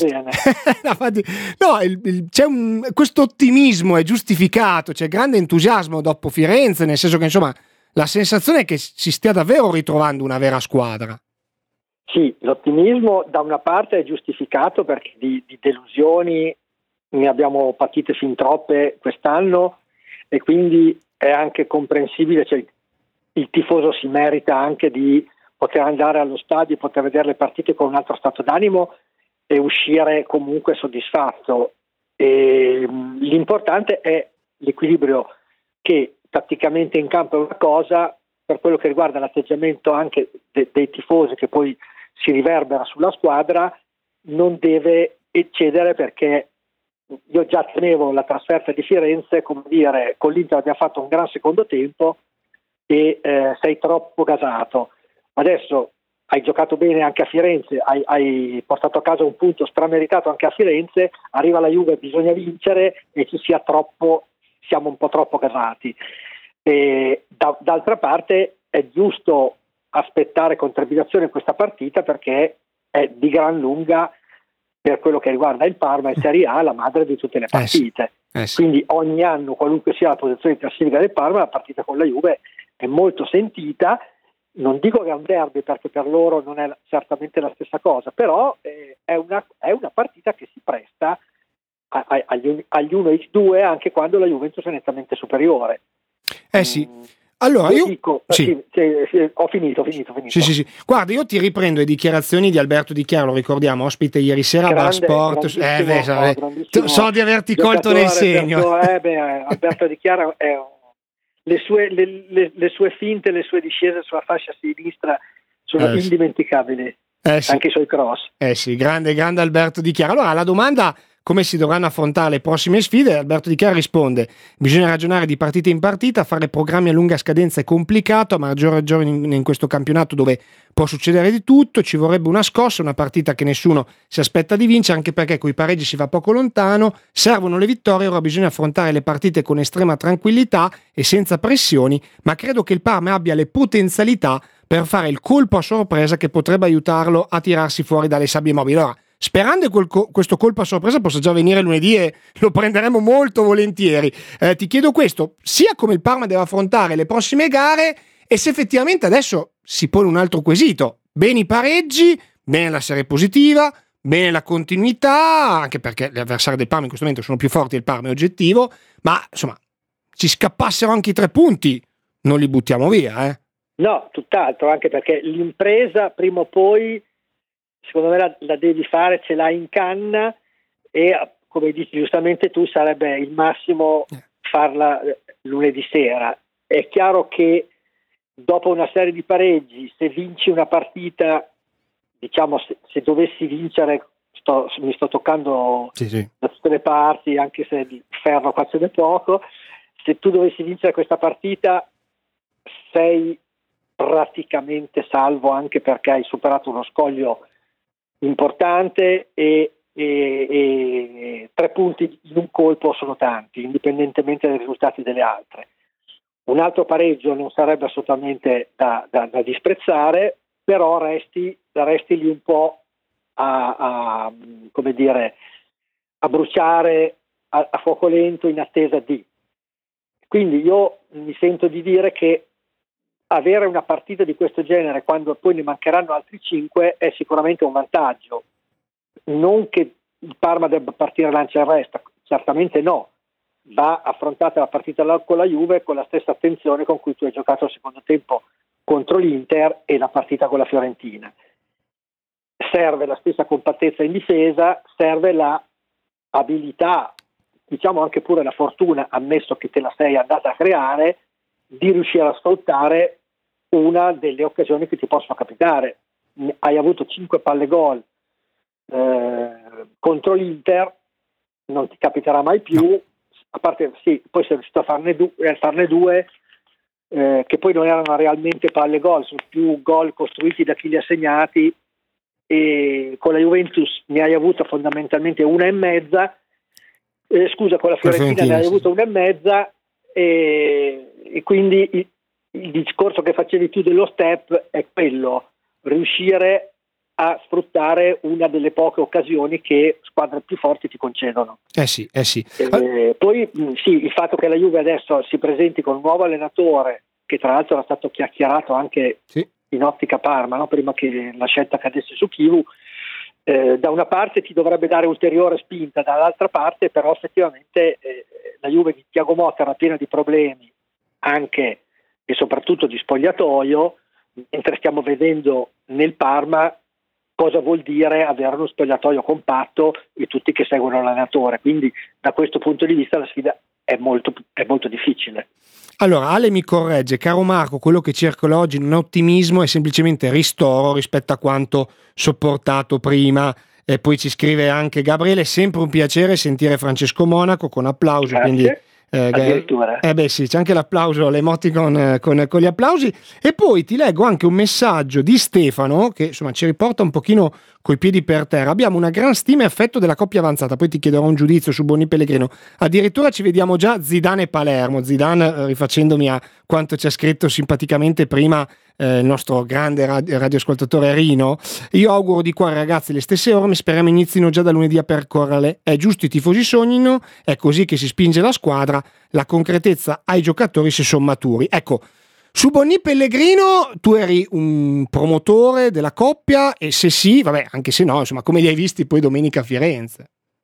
questo ottimismo è giustificato, c'è grande entusiasmo dopo Firenze, nel senso che insomma la sensazione è che si stia davvero ritrovando una vera squadra. Sì, l'ottimismo da una parte è giustificato perché di delusioni ne abbiamo patite fin troppe quest'anno e quindi è anche comprensibile, cioè il tifoso si merita anche di poter andare allo stadio, poter vedere le partite con un altro stato d'animo e uscire comunque soddisfatto. E l'importante è l'equilibrio, che tatticamente in campo è una cosa, per quello che riguarda l'atteggiamento anche dei tifosi che poi si riverbera sulla squadra, non deve eccedere, perché io già tenevo la trasferta di Firenze, come dire, con l'Inter abbiamo fatto un gran secondo tempo e sei troppo gasato. Adesso hai giocato bene anche a Firenze, hai portato a casa un punto strameritato anche a Firenze, arriva la Juve, bisogna vincere e siamo un po' troppo gasati. D'altra parte è giusto aspettare con trepidazione questa partita, perché è di gran lunga, per quello che riguarda il Parma, in Serie A la madre di tutte le partite. Sì. Quindi ogni anno, qualunque sia la posizione di classifica del Parma, la partita con la Juve è molto sentita. Non dico che è un derby, perché per loro non è certamente la stessa cosa, però è una partita che si presta agli 1x2 anche quando la Juventus è nettamente superiore. Sì. Allora io dico, sì. Ho finito. Sì. Guarda, io ti riprendo le dichiarazioni di Alberto Di Chiara, lo ricordiamo, ospite ieri sera a Bar Sport. So di averti colto nel segno. Alberto Di Chiara le sue finte, le sue discese sulla fascia sinistra sono indimenticabili. Anche i suoi cross. Sì, grande Alberto Di Chiara. Allora la domanda: come si dovranno affrontare le prossime sfide? Alberto Di Chiara risponde: bisogna ragionare di partita in partita, fare programmi a lunga scadenza è complicato, a maggior ragione in questo campionato dove può succedere di tutto. Ci vorrebbe una scossa, una partita che nessuno si aspetta di vincere, anche perché coi pareggi si va poco lontano, servono le vittorie. Ora bisogna affrontare le partite con estrema tranquillità e senza pressioni, ma credo che il Parma abbia le potenzialità per fare il colpo a sorpresa che potrebbe aiutarlo a tirarsi fuori dalle sabbie mobili. Allora, sperando che questo colpo a sorpresa possa già venire lunedì, e lo prenderemo molto volentieri, ti chiedo questo, sia come il Parma deve affrontare le prossime gare, e se effettivamente adesso si pone un altro quesito: bene i pareggi, bene la serie positiva, bene la continuità, anche perché gli avversari del Parma in questo momento sono più forti, il Parma è oggettivo, ma insomma, ci scappassero anche i 3 punti, non li buttiamo via, No, tutt'altro, anche perché l'impresa prima o poi secondo me la devi fare, ce l'hai in canna, e come dici giustamente tu, sarebbe il massimo farla lunedì sera. È chiaro che dopo una serie di pareggi, se vinci una partita, diciamo, se dovessi vincere, mi sto toccando da tutte le parti, anche se di ferro qua ce n'è poco, se tu dovessi vincere questa partita sei praticamente salvo, anche perché hai superato uno scoglio importante e 3 punti in un colpo sono tanti, indipendentemente dai risultati delle altre. Un altro pareggio non sarebbe assolutamente da disprezzare, però resti lì un po' a bruciare a fuoco lento in attesa di. Quindi io mi sento di dire che avere una partita di questo genere quando poi ne mancheranno altri 5 è sicuramente un vantaggio. Non che il Parma debba partire lancia e resta, certamente no, va affrontata la partita con la Juve con la stessa attenzione con cui tu hai giocato il secondo tempo contro l'Inter e la partita con la Fiorentina. Serve la stessa compattezza in difesa, serve la abilità, diciamo anche pure la fortuna, ammesso che te la sei andata a creare, di riuscire a sfruttare una delle occasioni che ti possono capitare. Hai avuto 5 palle gol contro l'Inter, non ti capiterà mai più, a parte poi sei riuscito a farne 2 che poi non erano realmente palle gol, sono più gol costruiti da chi li ha segnati, e con la Juventus ne hai avuta fondamentalmente 1,5, con la Fiorentina ne hai avuto 1,5, e quindi il discorso che facevi tu dello step è quello, riuscire a sfruttare una delle poche occasioni che squadre più forti ti concedono. Sì. Poi sì, il fatto che la Juve adesso si presenti con un nuovo allenatore, che tra l'altro era stato chiacchierato anche in ottica Parma, no? Prima che la scelta cadesse su Chivu, da una parte ti dovrebbe dare ulteriore spinta, dall'altra parte però effettivamente la Juve di Thiago Motta era piena di problemi anche e soprattutto di spogliatoio, mentre stiamo vedendo nel Parma cosa vuol dire avere uno spogliatoio compatto e tutti che seguono l'allenatore. Quindi da questo punto di vista la sfida è molto difficile. Allora, Ale mi corregge, caro Marco, quello che circola oggi non è ottimismo, è semplicemente ristoro rispetto a quanto sopportato prima. E poi ci scrive anche Gabriele, sempre un piacere sentire Francesco Monaco, con applausi. Grazie. Quindi addirittura. Sì, c'è anche l'applauso, l'emoticon con gli applausi. E poi ti leggo anche un messaggio di Stefano che insomma ci riporta un pochino coi piedi per terra. Abbiamo una gran stima e affetto della coppia avanzata, poi ti chiederò un giudizio su Bonni Pellegrino. Addirittura ci vediamo già Zidane e Palermo. Zidane, rifacendomi a quanto ci ha scritto simpaticamente prima il nostro grande radioascoltatore Rino. Io auguro di cuore, ragazzi, le stesse orme, speriamo inizino già da lunedì a percorrerle. È giusto, i tifosi sognino, è così che si spinge la squadra, la concretezza ai giocatori se sono maturi. Ecco, su Bonni Pellegrino tu eri un promotore della coppia, e se sì, vabbè, anche se no, insomma, come li hai visti poi domenica a Firenze?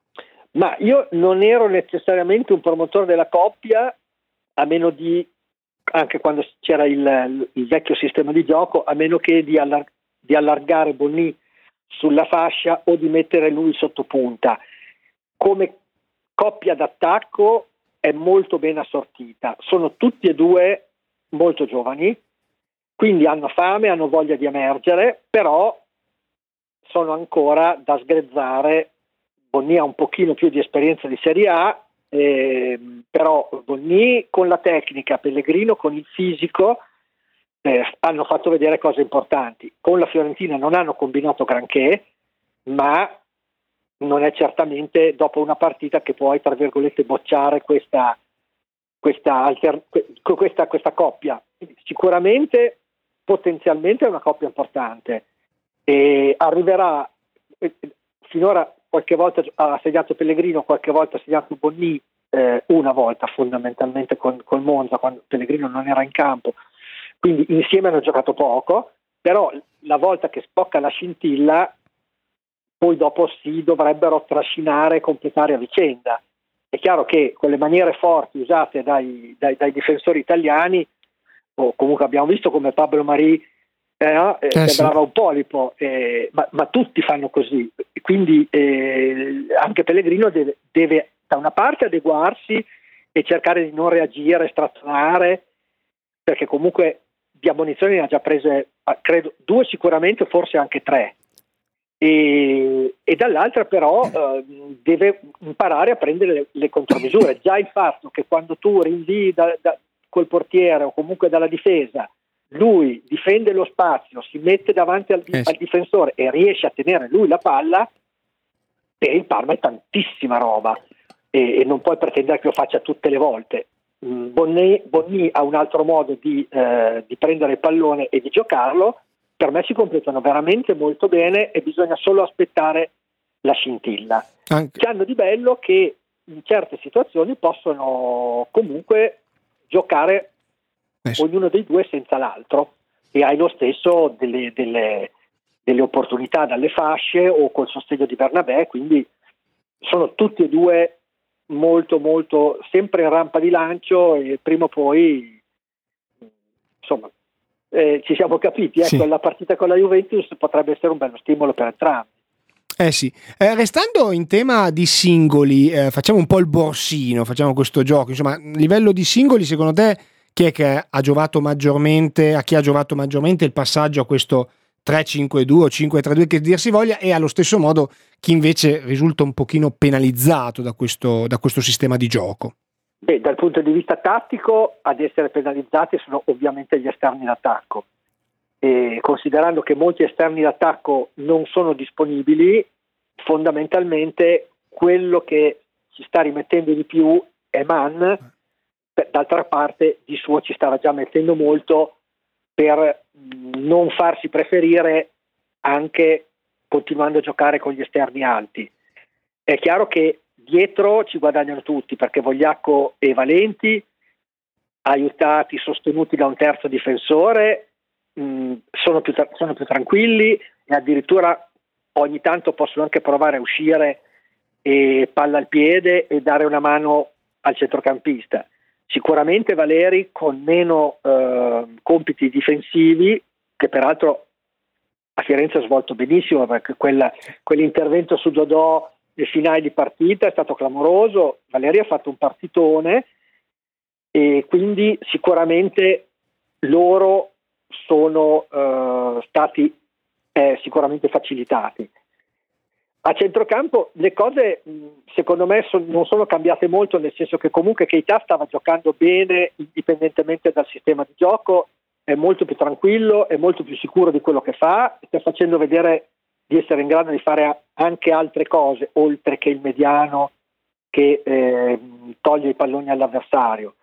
Ma io non ero necessariamente un promotore della coppia, a meno di, anche quando c'era il vecchio sistema di gioco, a meno che di allargare Bonni sulla fascia o di mettere lui sotto punta. Come coppia d'attacco è molto ben assortita, sono tutti e due molto giovani, quindi hanno fame, hanno voglia di emergere, però sono ancora da sgrezzare. Bonni ha un pochino più di esperienza di Serie A, però Bonni con la tecnica, Pellegrino con il fisico hanno fatto vedere cose importanti. Con la Fiorentina non hanno combinato granché, ma non è certamente dopo una partita che puoi, tra virgolette, bocciare questa coppia. Sicuramente potenzialmente è una coppia importante e arriverà, finora qualche volta ha segnato Pellegrino, qualche volta ha segnato Bonni, una volta fondamentalmente col Monza quando Pellegrino non era in campo, quindi insieme hanno giocato poco, però la volta che spocca la scintilla poi dopo si dovrebbero trascinare e completare a vicenda. È chiaro che con le maniere forti usate dai difensori italiani, o comunque abbiamo visto come Pablo Mari sembrava un polipo, ma tutti fanno così, quindi anche Pellegrino deve da una parte adeguarsi e cercare di non reagire, strazionare, perché comunque di ammonizioni ne ha già prese, credo, 2 sicuramente, forse anche 3. E dall'altra però deve imparare a prendere le contromisure. Già il fatto che quando tu rinvii col portiere o comunque dalla difesa, lui difende lo spazio, si mette davanti al difensore e riesce a tenere lui la palla, per il Parma è tantissima roba e non puoi pretendere che lo faccia tutte le volte. Bonni ha un altro modo di prendere il pallone e di giocarlo. Per me si completano veramente molto bene e bisogna solo aspettare la scintilla. Che hanno di bello che in certe situazioni possono comunque giocare ognuno dei due senza l'altro e hai lo stesso delle opportunità dalle fasce o col sostegno di Bernabé, quindi sono tutti e due molto molto sempre in rampa di lancio e prima o poi insomma ci siamo capiti, ecco, sì. La partita con la Juventus potrebbe essere un bello stimolo per entrambi. Sì. Restando in tema di singoli, facciamo un po' il borsino, facciamo questo gioco, insomma, a livello di singoli, secondo te chi è che ha giovato maggiormente, a chi ha giovato maggiormente il passaggio a questo 3-5-2 o 5-3-2 che dir si voglia, e allo stesso modo chi invece risulta un pochino penalizzato da questo sistema di gioco? Dal punto di vista tattico ad essere penalizzati sono ovviamente gli esterni d'attacco, e considerando che molti esterni d'attacco non sono disponibili, fondamentalmente quello che ci sta rimettendo di più è Mann, d'altra parte di suo ci stava già mettendo molto per non farsi preferire anche continuando a giocare con gli esterni alti. È chiaro che dietro ci guadagnano tutti, perché Vogliacco e Valenti, aiutati, sostenuti da un terzo difensore, sono più tranquilli e addirittura ogni tanto possono anche provare a uscire e palla al piede e dare una mano al centrocampista. Sicuramente Valeri con meno compiti difensivi, che peraltro a Firenze ha svolto benissimo, perché quell'intervento su Dodò nel finale di partita è stato clamoroso. Valeri ha fatto un partitone e quindi sicuramente loro sono stati sicuramente facilitati. A centrocampo le cose secondo me non sono cambiate molto, nel senso che comunque Keita stava giocando bene indipendentemente dal sistema di gioco, è molto più tranquillo, è molto più sicuro di quello che fa, sta facendo vedere di essere in grado di fare anche altre cose oltre che il mediano che toglie i palloni all'avversario.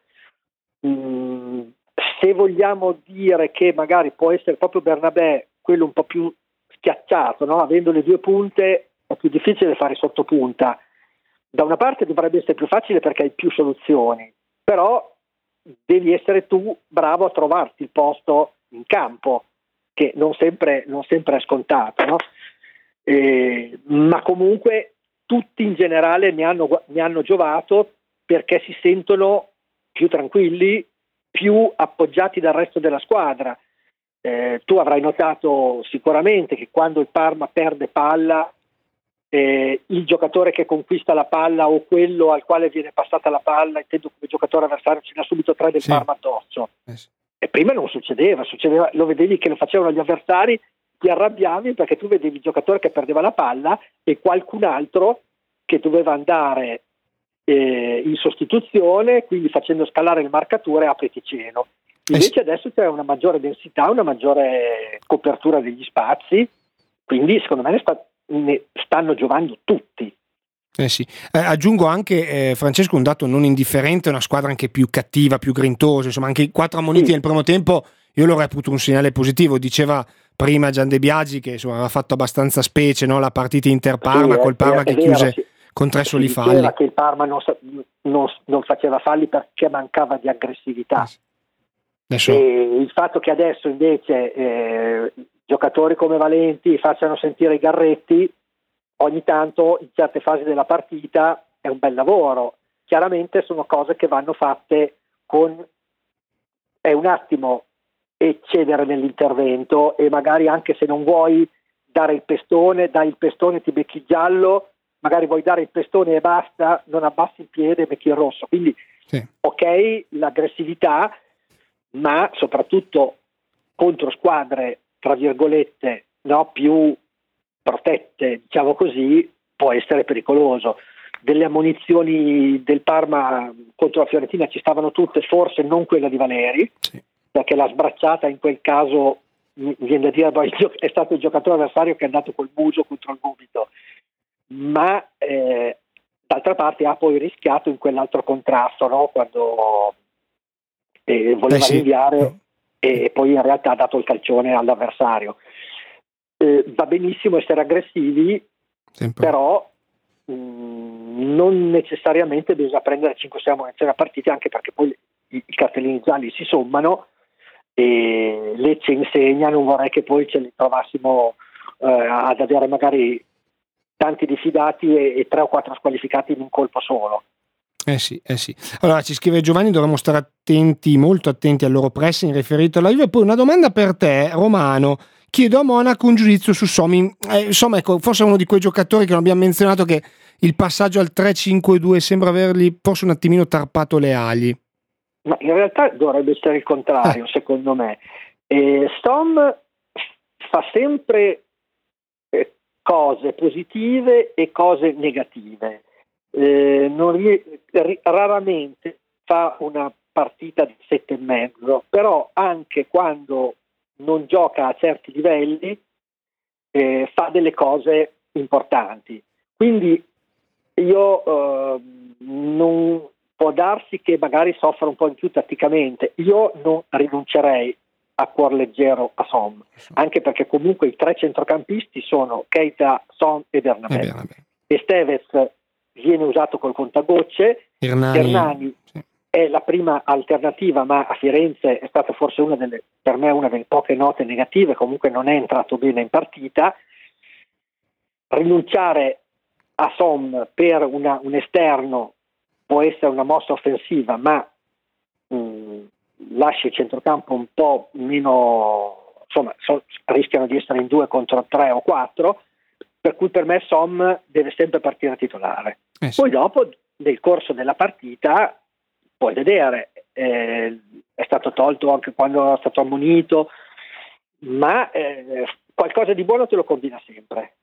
Se vogliamo dire che magari può essere proprio Bernabé quello un po' più schiacciato, no? Avendo le due punte è più difficile fare sottopunta. Da una parte dovrebbe essere più facile perché hai più soluzioni, però devi essere tu bravo a trovarti il posto in campo, che non sempre è scontato, no? Ma comunque tutti in generale ne hanno giovato, perché si sentono più tranquilli, più appoggiati dal resto della squadra. Tu avrai notato sicuramente che quando il Parma perde palla, il giocatore che conquista la palla o quello al quale viene passata la palla, intendo come giocatore avversario, ce ne ha subito 3 del Parma addosso. Sì. E prima non succedeva, lo vedevi che lo facevano gli avversari, ti arrabbiavi perché tu vedevi il giocatore che perdeva la palla e qualcun altro che doveva andare in sostituzione, quindi facendo scalare le marcature apriti cielo. Invece adesso c'è una maggiore densità, una maggiore copertura degli spazi, quindi secondo me ne stanno giovando tutti. Sì. Aggiungo anche, Francesco, un dato non indifferente, una squadra anche più cattiva, più grintosa, insomma anche i 4 ammoniti nel primo tempo io lo reputo un segnale positivo. Diceva prima Gian De Biagi che insomma aveva fatto abbastanza specie, no? La partita Inter-Parma, col Parma che chiuse con 3 soli falli. Che il Parma non faceva falli perché mancava di aggressività. E il fatto che adesso invece giocatori come Valenti facciano sentire i garretti ogni tanto in certe fasi della partita è un bel lavoro. Chiaramente sono cose che vanno fatte è un attimo eccedere nell'intervento, e magari anche se non vuoi dare il pestone, dai il pestone e ti becchi il giallo, magari vuoi dare il pestone e basta, non abbassi il piede e becchi il rosso. Quindi ok l'aggressività, ma soprattutto contro squadre tra virgolette più protette, diciamo così, può essere pericoloso. Delle ammonizioni del Parma contro la Fiorentina ci stavano tutte, forse non quella di Valeri, perché la sbracciata in quel caso mi viene da dire è stato il giocatore avversario che è andato col muso contro il gomito, ma d'altra parte ha poi rischiato in quell'altro contrasto, no? Quando voleva rinviare e poi in realtà ha dato il calcione all'avversario. Va benissimo essere aggressivi, però non necessariamente bisogna prendere 5-6 munizioni a partita, anche perché poi i cartellini gialli si sommano e Lecce insegna. Non vorrei che poi ce li trovassimo ad avere magari tanti diffidati e 3 o 4 squalificati in un colpo solo. Sì. Allora ci scrive Giovanni, dovremmo stare attenti, molto attenti al loro pressing riferito alla Juve. Poi una domanda per te, Romano. Chiedo a Monaco un giudizio su Somin. Insomma, ecco, forse è uno di quei giocatori che non abbiamo menzionato, che il passaggio al 3-5-2 sembra avergli forse un attimino tarpato le ali. Ma in realtà dovrebbe essere il contrario, secondo me. Stom fa sempre cose positive e cose negative. Raramente fa una partita di 7,5, però anche quando non gioca a certi livelli fa delle cose importanti. Quindi io non può darsi che magari soffra un po' di più tatticamente. Io non rinuncerei a cuor leggero a Son, anche perché comunque i 3 centrocampisti sono Keita, Son e Bernabé. E Stevez viene usato col contagocce, Hernani sì, è la prima alternativa, ma a Firenze è stata forse per me una delle poche note negative, comunque non è entrato bene in partita. Rinunciare a Son per un esterno può essere una mossa offensiva, ma lascia il centrocampo un po' meno, insomma, rischiano di essere in 2 contro 3 o 4, per cui per me Son deve sempre partire titolare. Sì. Poi dopo, nel corso della partita, puoi vedere, è stato tolto anche quando è stato ammonito, ma qualcosa di buono te lo combina sempre.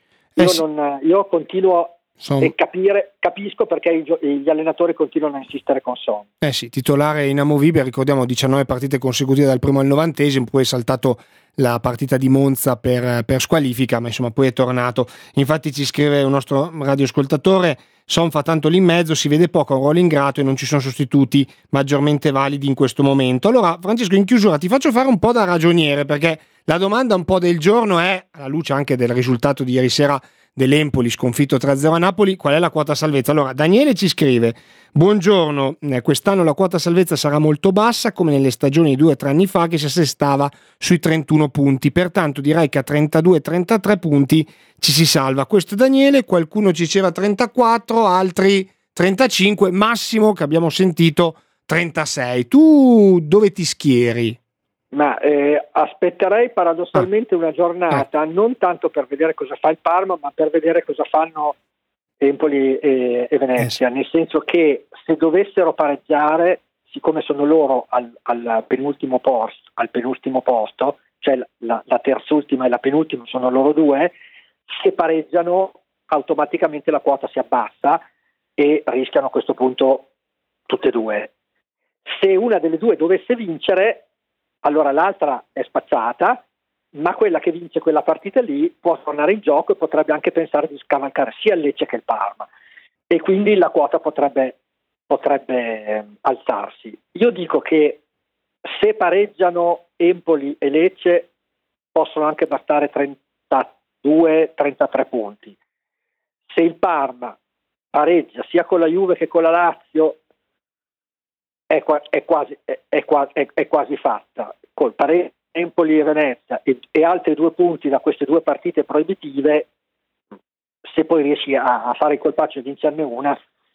Io continuo e capisco perché gli allenatori continuano a insistere con Son. Sì, titolare inamovibile, ricordiamo 19 partite consecutive dal primo al 90esimo, poi è saltato la partita di Monza per squalifica, ma insomma poi è tornato. Infatti ci scrive un nostro radioascoltatore: Son fa tanto lì in mezzo, si vede poco, è un ruolo ingrato e non ci sono sostituti maggiormente validi in questo momento. Allora Francesco, in chiusura ti faccio fare un po' da ragioniere, perché la domanda un po' del giorno è, alla luce anche del risultato di ieri sera dell'Empoli sconfitto 3-0 a Napoli, qual è la quota salvezza? Allora Daniele ci scrive: buongiorno, quest'anno la quota salvezza sarà molto bassa come nelle stagioni di 2 o 3 anni fa che si assestava sui 31 punti, pertanto direi che a 32-33 punti ci si salva. Questo è Daniele, qualcuno ci diceva 34, altri 35, massimo che abbiamo sentito 36. Tu dove ti schieri? Ma aspetterei paradossalmente una giornata, non tanto per vedere cosa fa il Parma, ma per vedere cosa fanno Empoli e Venezia, nel senso che se dovessero pareggiare, siccome sono loro al penultimo posto, cioè la terzultima e la penultima sono loro due, se pareggiano automaticamente la quota si abbassa e rischiano a questo punto tutte e due. Se una delle due dovesse vincere, allora l'altra è spazzata, ma quella che vince quella partita lì può tornare in gioco e potrebbe anche pensare di scavalcare sia il Lecce che il Parma, e quindi la quota potrebbe alzarsi. Io dico che se pareggiano Empoli e Lecce possono anche bastare 32-33 punti. Se il Parma pareggia sia con la Juve che con la Lazio, è quasi fatta. Col pareggio Empoli e Venezia e altri 2 punti da queste 2 partite proibitive, se poi riesci a fare il colpaccio e vincerne una,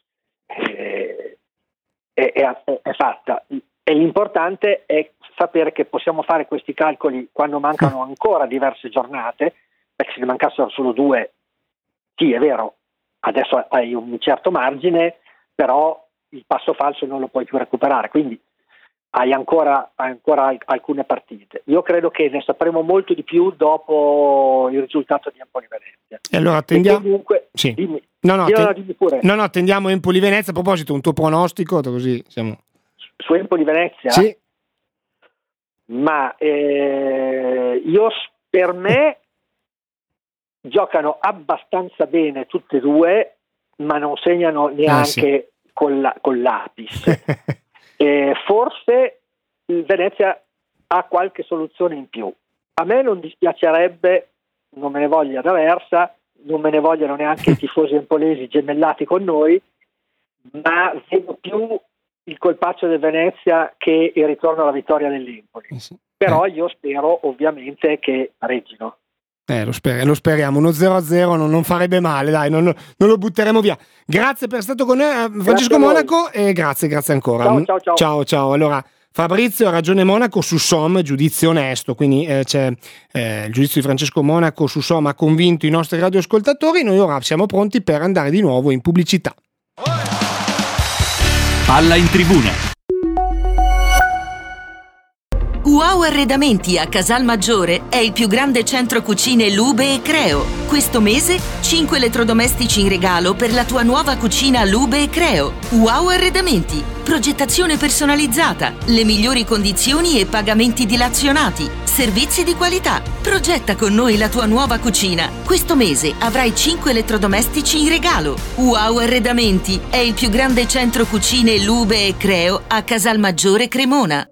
è fatta. E l'importante è sapere che possiamo fare questi calcoli quando mancano ancora diverse giornate, perché se ne mancassero solo 2, sì è vero, adesso hai un certo margine, però il passo falso non lo puoi più recuperare, quindi hai ancora alcune partite. Io credo che ne sapremo molto di più dopo il risultato di Empoli-Venezia. E allora attendiamo. E comunque, sì. dimmi pure. No, attendiamo Empoli-Venezia. A proposito, un tuo pronostico, così siamo. Su Empoli-Venezia? Sì. Ma per me giocano abbastanza bene tutte e due, ma non segnano neanche con l'Apis. Forse il Venezia ha qualche soluzione in più. A me non dispiacerebbe, non me ne voglia d'Aversa, non me ne vogliono neanche i tifosi empolesi gemellati con noi, ma vedo più il colpaccio del Venezia che il ritorno alla vittoria dell'Empoli. Però io spero ovviamente che pareggino. Lo speriamo, uno 0-0 non farebbe male, dai, non lo butteremo via. Grazie per essere stato con noi, Francesco Monaco, e grazie ancora. Ciao. Allora, Fabrizio ha ragione Monaco su Som, giudizio onesto, quindi c'è il giudizio di Francesco Monaco su Som ha convinto i nostri radioascoltatori. Noi ora siamo pronti per andare di nuovo in pubblicità. Palla in tribuna. Wow Arredamenti a Casalmaggiore è il più grande centro cucine Lube e Creo. Questo mese 5 elettrodomestici in regalo per la tua nuova cucina Lube e Creo. Wow Arredamenti, progettazione personalizzata, le migliori condizioni e pagamenti dilazionati, servizi di qualità. Progetta con noi la tua nuova cucina. Questo mese avrai 5 elettrodomestici in regalo. Wow Arredamenti è il più grande centro cucine Lube e Creo a Casalmaggiore Cremona.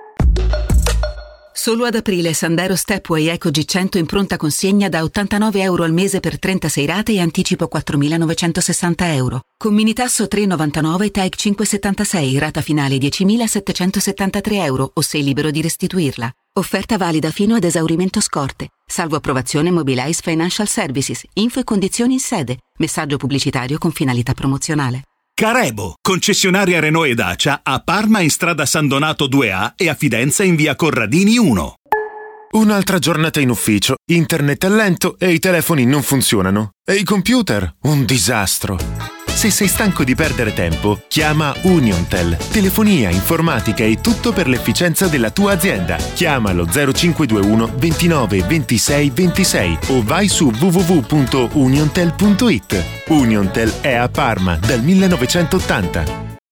Solo ad aprile Sandero Stepway Eco G100 in pronta consegna da €89 al mese per 36 rate e anticipo €4.960. Con minitasso €3,99 e TAEC 5,76, rata finale €10.773 o sei libero di restituirla. Offerta valida fino ad esaurimento scorte. Salvo approvazione Mobilize Financial Services. Info e condizioni in sede. Messaggio pubblicitario con finalità promozionale. Carebo, concessionaria Renault e Dacia a Parma in strada San Donato 2A e a Fidenza in via Corradini 1. Un'altra giornata in ufficio, internet è lento e i telefoni non funzionano. E i computer? Un disastro. Se sei stanco di perdere tempo, chiama Uniontel. Telefonia, informatica e tutto per l'efficienza della tua azienda. Chiamalo 0521 29 26 26 o vai su www.uniontel.it. Uniontel è a Parma dal 1980.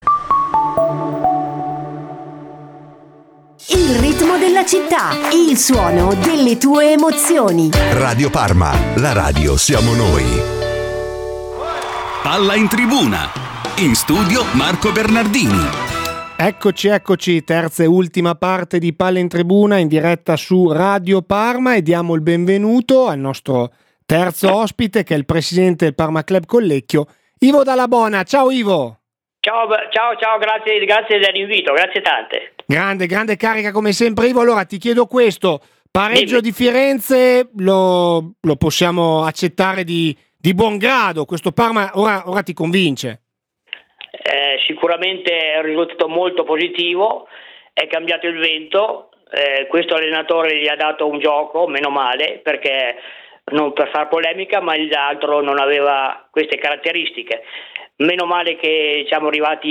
Il ritmo della città, il suono delle tue emozioni. Radio Parma, la radio siamo noi. Palla in tribuna. In studio Marco Bernardini. Eccoci, terza e ultima parte di Palla in Tribuna in diretta su Radio Parma e diamo il benvenuto al nostro terzo ospite che è il presidente del Parma Club Collecchio, Ivo Dalla Bona. Ciao Ivo. Ciao, grazie dell'invito, grazie tante. Grande carica come sempre Ivo. Allora ti chiedo questo, pareggio di Firenze lo possiamo accettare di buon grado, questo Parma ora ti convince? Sicuramente è un risultato molto positivo, è cambiato il vento, questo allenatore gli ha dato un gioco, meno male, perché non per far polemica, ma l'altro non aveva queste caratteristiche. Meno male che siamo arrivati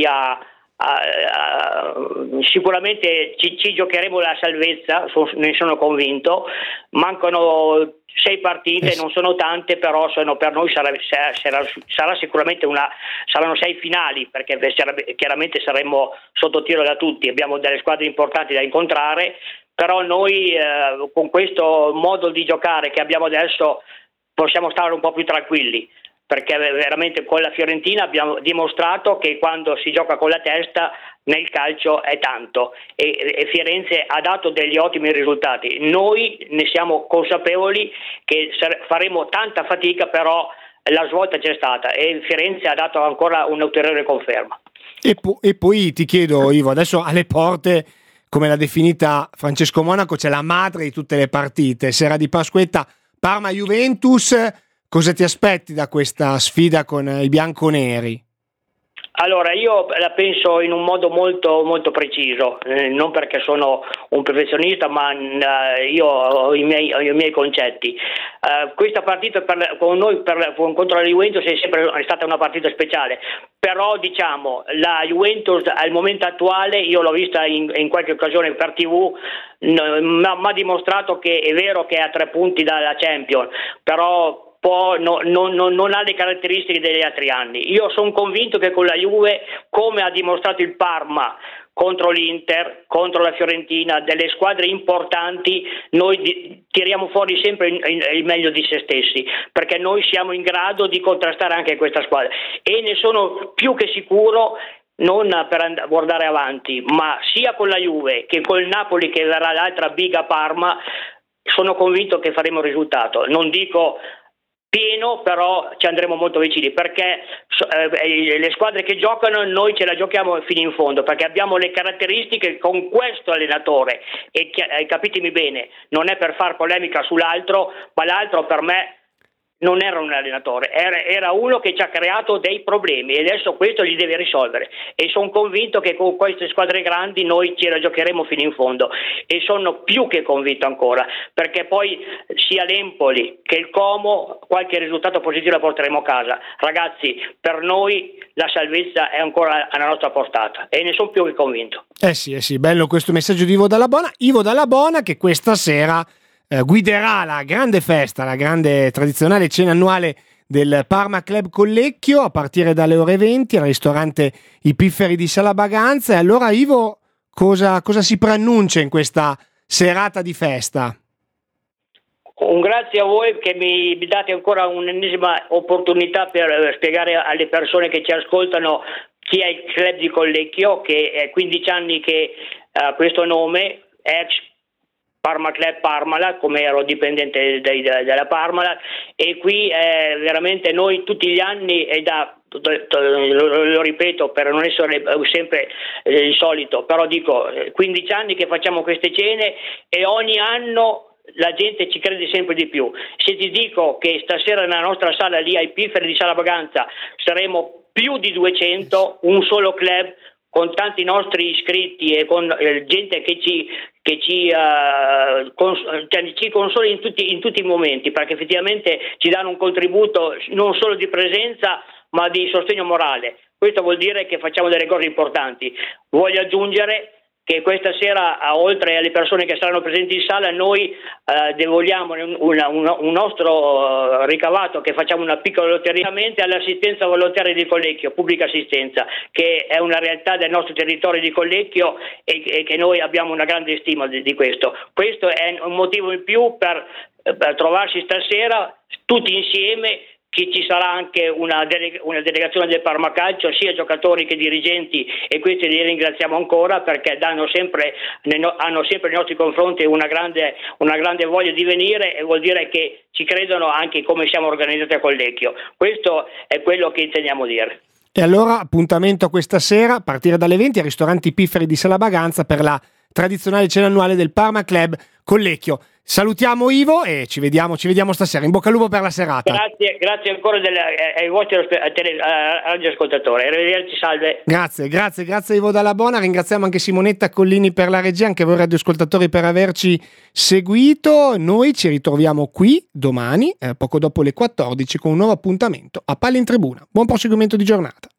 sicuramente ci giocheremo la salvezza, ne sono convinto. Mancano 6 partite, non sono tante, però per noi sarà sicuramente saranno 6 finali, perché chiaramente saremo sotto tiro da tutti, abbiamo delle squadre importanti da incontrare, però noi con questo modo di giocare che abbiamo adesso possiamo stare un po' più tranquilli, perché veramente con la Fiorentina abbiamo dimostrato che quando si gioca con la testa nel calcio è tanto e Firenze ha dato degli ottimi risultati. Noi ne siamo consapevoli che faremo tanta fatica, però la svolta c'è stata e Firenze ha dato ancora un'ulteriore conferma. E poi ti chiedo Ivo, adesso alle porte, come l'ha definita Francesco Monaco, c'è la madre di tutte le partite, sera di Pasquetta, Parma-Juventus. Cosa ti aspetti da questa sfida con i bianconeri? Allora, io la penso in un modo molto molto preciso, non perché sono un professionista, ma io ho i miei concetti. Questa partita con noi contro la Juventus è stata una partita speciale, però diciamo la Juventus al momento attuale, io l'ho vista in qualche occasione per TV, mi ha dimostrato che è vero che è a 3 punti dalla Champions, però non ha le caratteristiche degli altri anni. Io sono convinto che con la Juve, come ha dimostrato il Parma contro l'Inter, contro la Fiorentina, delle squadre importanti, noi tiriamo fuori sempre il meglio di se stessi, perché noi siamo in grado di contrastare anche questa squadra e ne sono più che sicuro. Non per guardare avanti, ma sia con la Juve che col Napoli, che verrà l'altra biga Parma, sono convinto che faremo risultato. Non dico pieno, però ci andremo molto vicini, perché le squadre che giocano noi ce la giochiamo fino in fondo, perché abbiamo le caratteristiche con questo allenatore e capitemi bene, non è per far polemica sull'altro, ma l'altro per me non era un allenatore, era uno che ci ha creato dei problemi e adesso questo li deve risolvere, e sono convinto che con queste squadre grandi noi ce la giocheremo fino in fondo, e sono più che convinto ancora, perché poi sia l'Empoli che il Como qualche risultato positivo la porteremo a casa. Ragazzi, per noi la salvezza è ancora alla nostra portata e ne sono più che convinto. Sì, bello questo messaggio di Ivo Dalla Bona, che questa sera guiderà la grande festa, la grande tradizionale cena annuale del Parma Club Collecchio a partire dalle ore 20 al ristorante I Pifferi di Sala Baganza. E allora, Ivo, cosa si preannuncia in questa serata di festa? Un grazie a voi che mi date ancora un'ennesima opportunità per spiegare alle persone che ci ascoltano chi è il club di Collecchio, che è 15 anni che ha questo nome, ex Parma Club Parmalat, come ero dipendente della Parmalat, e qui veramente noi tutti gli anni, e lo ripeto per non essere sempre il solito, però dico 15 anni che facciamo queste cene e ogni anno la gente ci crede sempre di più. Se ti dico che stasera nella nostra sala lì ai Pifferi di Sala Baganza saremo più di 200, un solo club, con tanti nostri iscritti e con gente che ci consola in tutti i momenti, perché effettivamente ci danno un contributo non solo di presenza ma di sostegno morale. Questo vuol dire che facciamo delle cose importanti. Voglio aggiungere che questa sera, oltre alle persone che saranno presenti in sala, noi devolviamo un nostro ricavato, che facciamo una piccola lotteria all'assistenza volontaria di Collecchio, pubblica assistenza, che è una realtà del nostro territorio di Collecchio e che noi abbiamo una grande stima di questo. Questo è un motivo in più per trovarsi stasera tutti insieme, che ci sarà anche una delegazione del Parma Calcio, sia giocatori che dirigenti, e questi li ringraziamo ancora perché hanno sempre nei nostri confronti una grande voglia di venire, e vuol dire che ci credono anche come siamo organizzati a Collecchio. Questo è quello che intendiamo dire. E allora appuntamento a questa sera a partire dalle 20 ai ristoranti Pifferi di Sala Baganza per la tradizionale cena annuale del Parma Club Collecchio. Salutiamo Ivo e ci vediamo stasera. In bocca al lupo per la serata. Grazie ancora ai vostri radioascoltatori. Arrivederci, salve. Grazie Ivo Dalla Bona. Ringraziamo anche Simonetta Collini per la regia, anche voi radioascoltatori per averci seguito. Noi ci ritroviamo qui domani, poco dopo le 14, con un nuovo appuntamento a Palla in Tribuna. Buon proseguimento di giornata.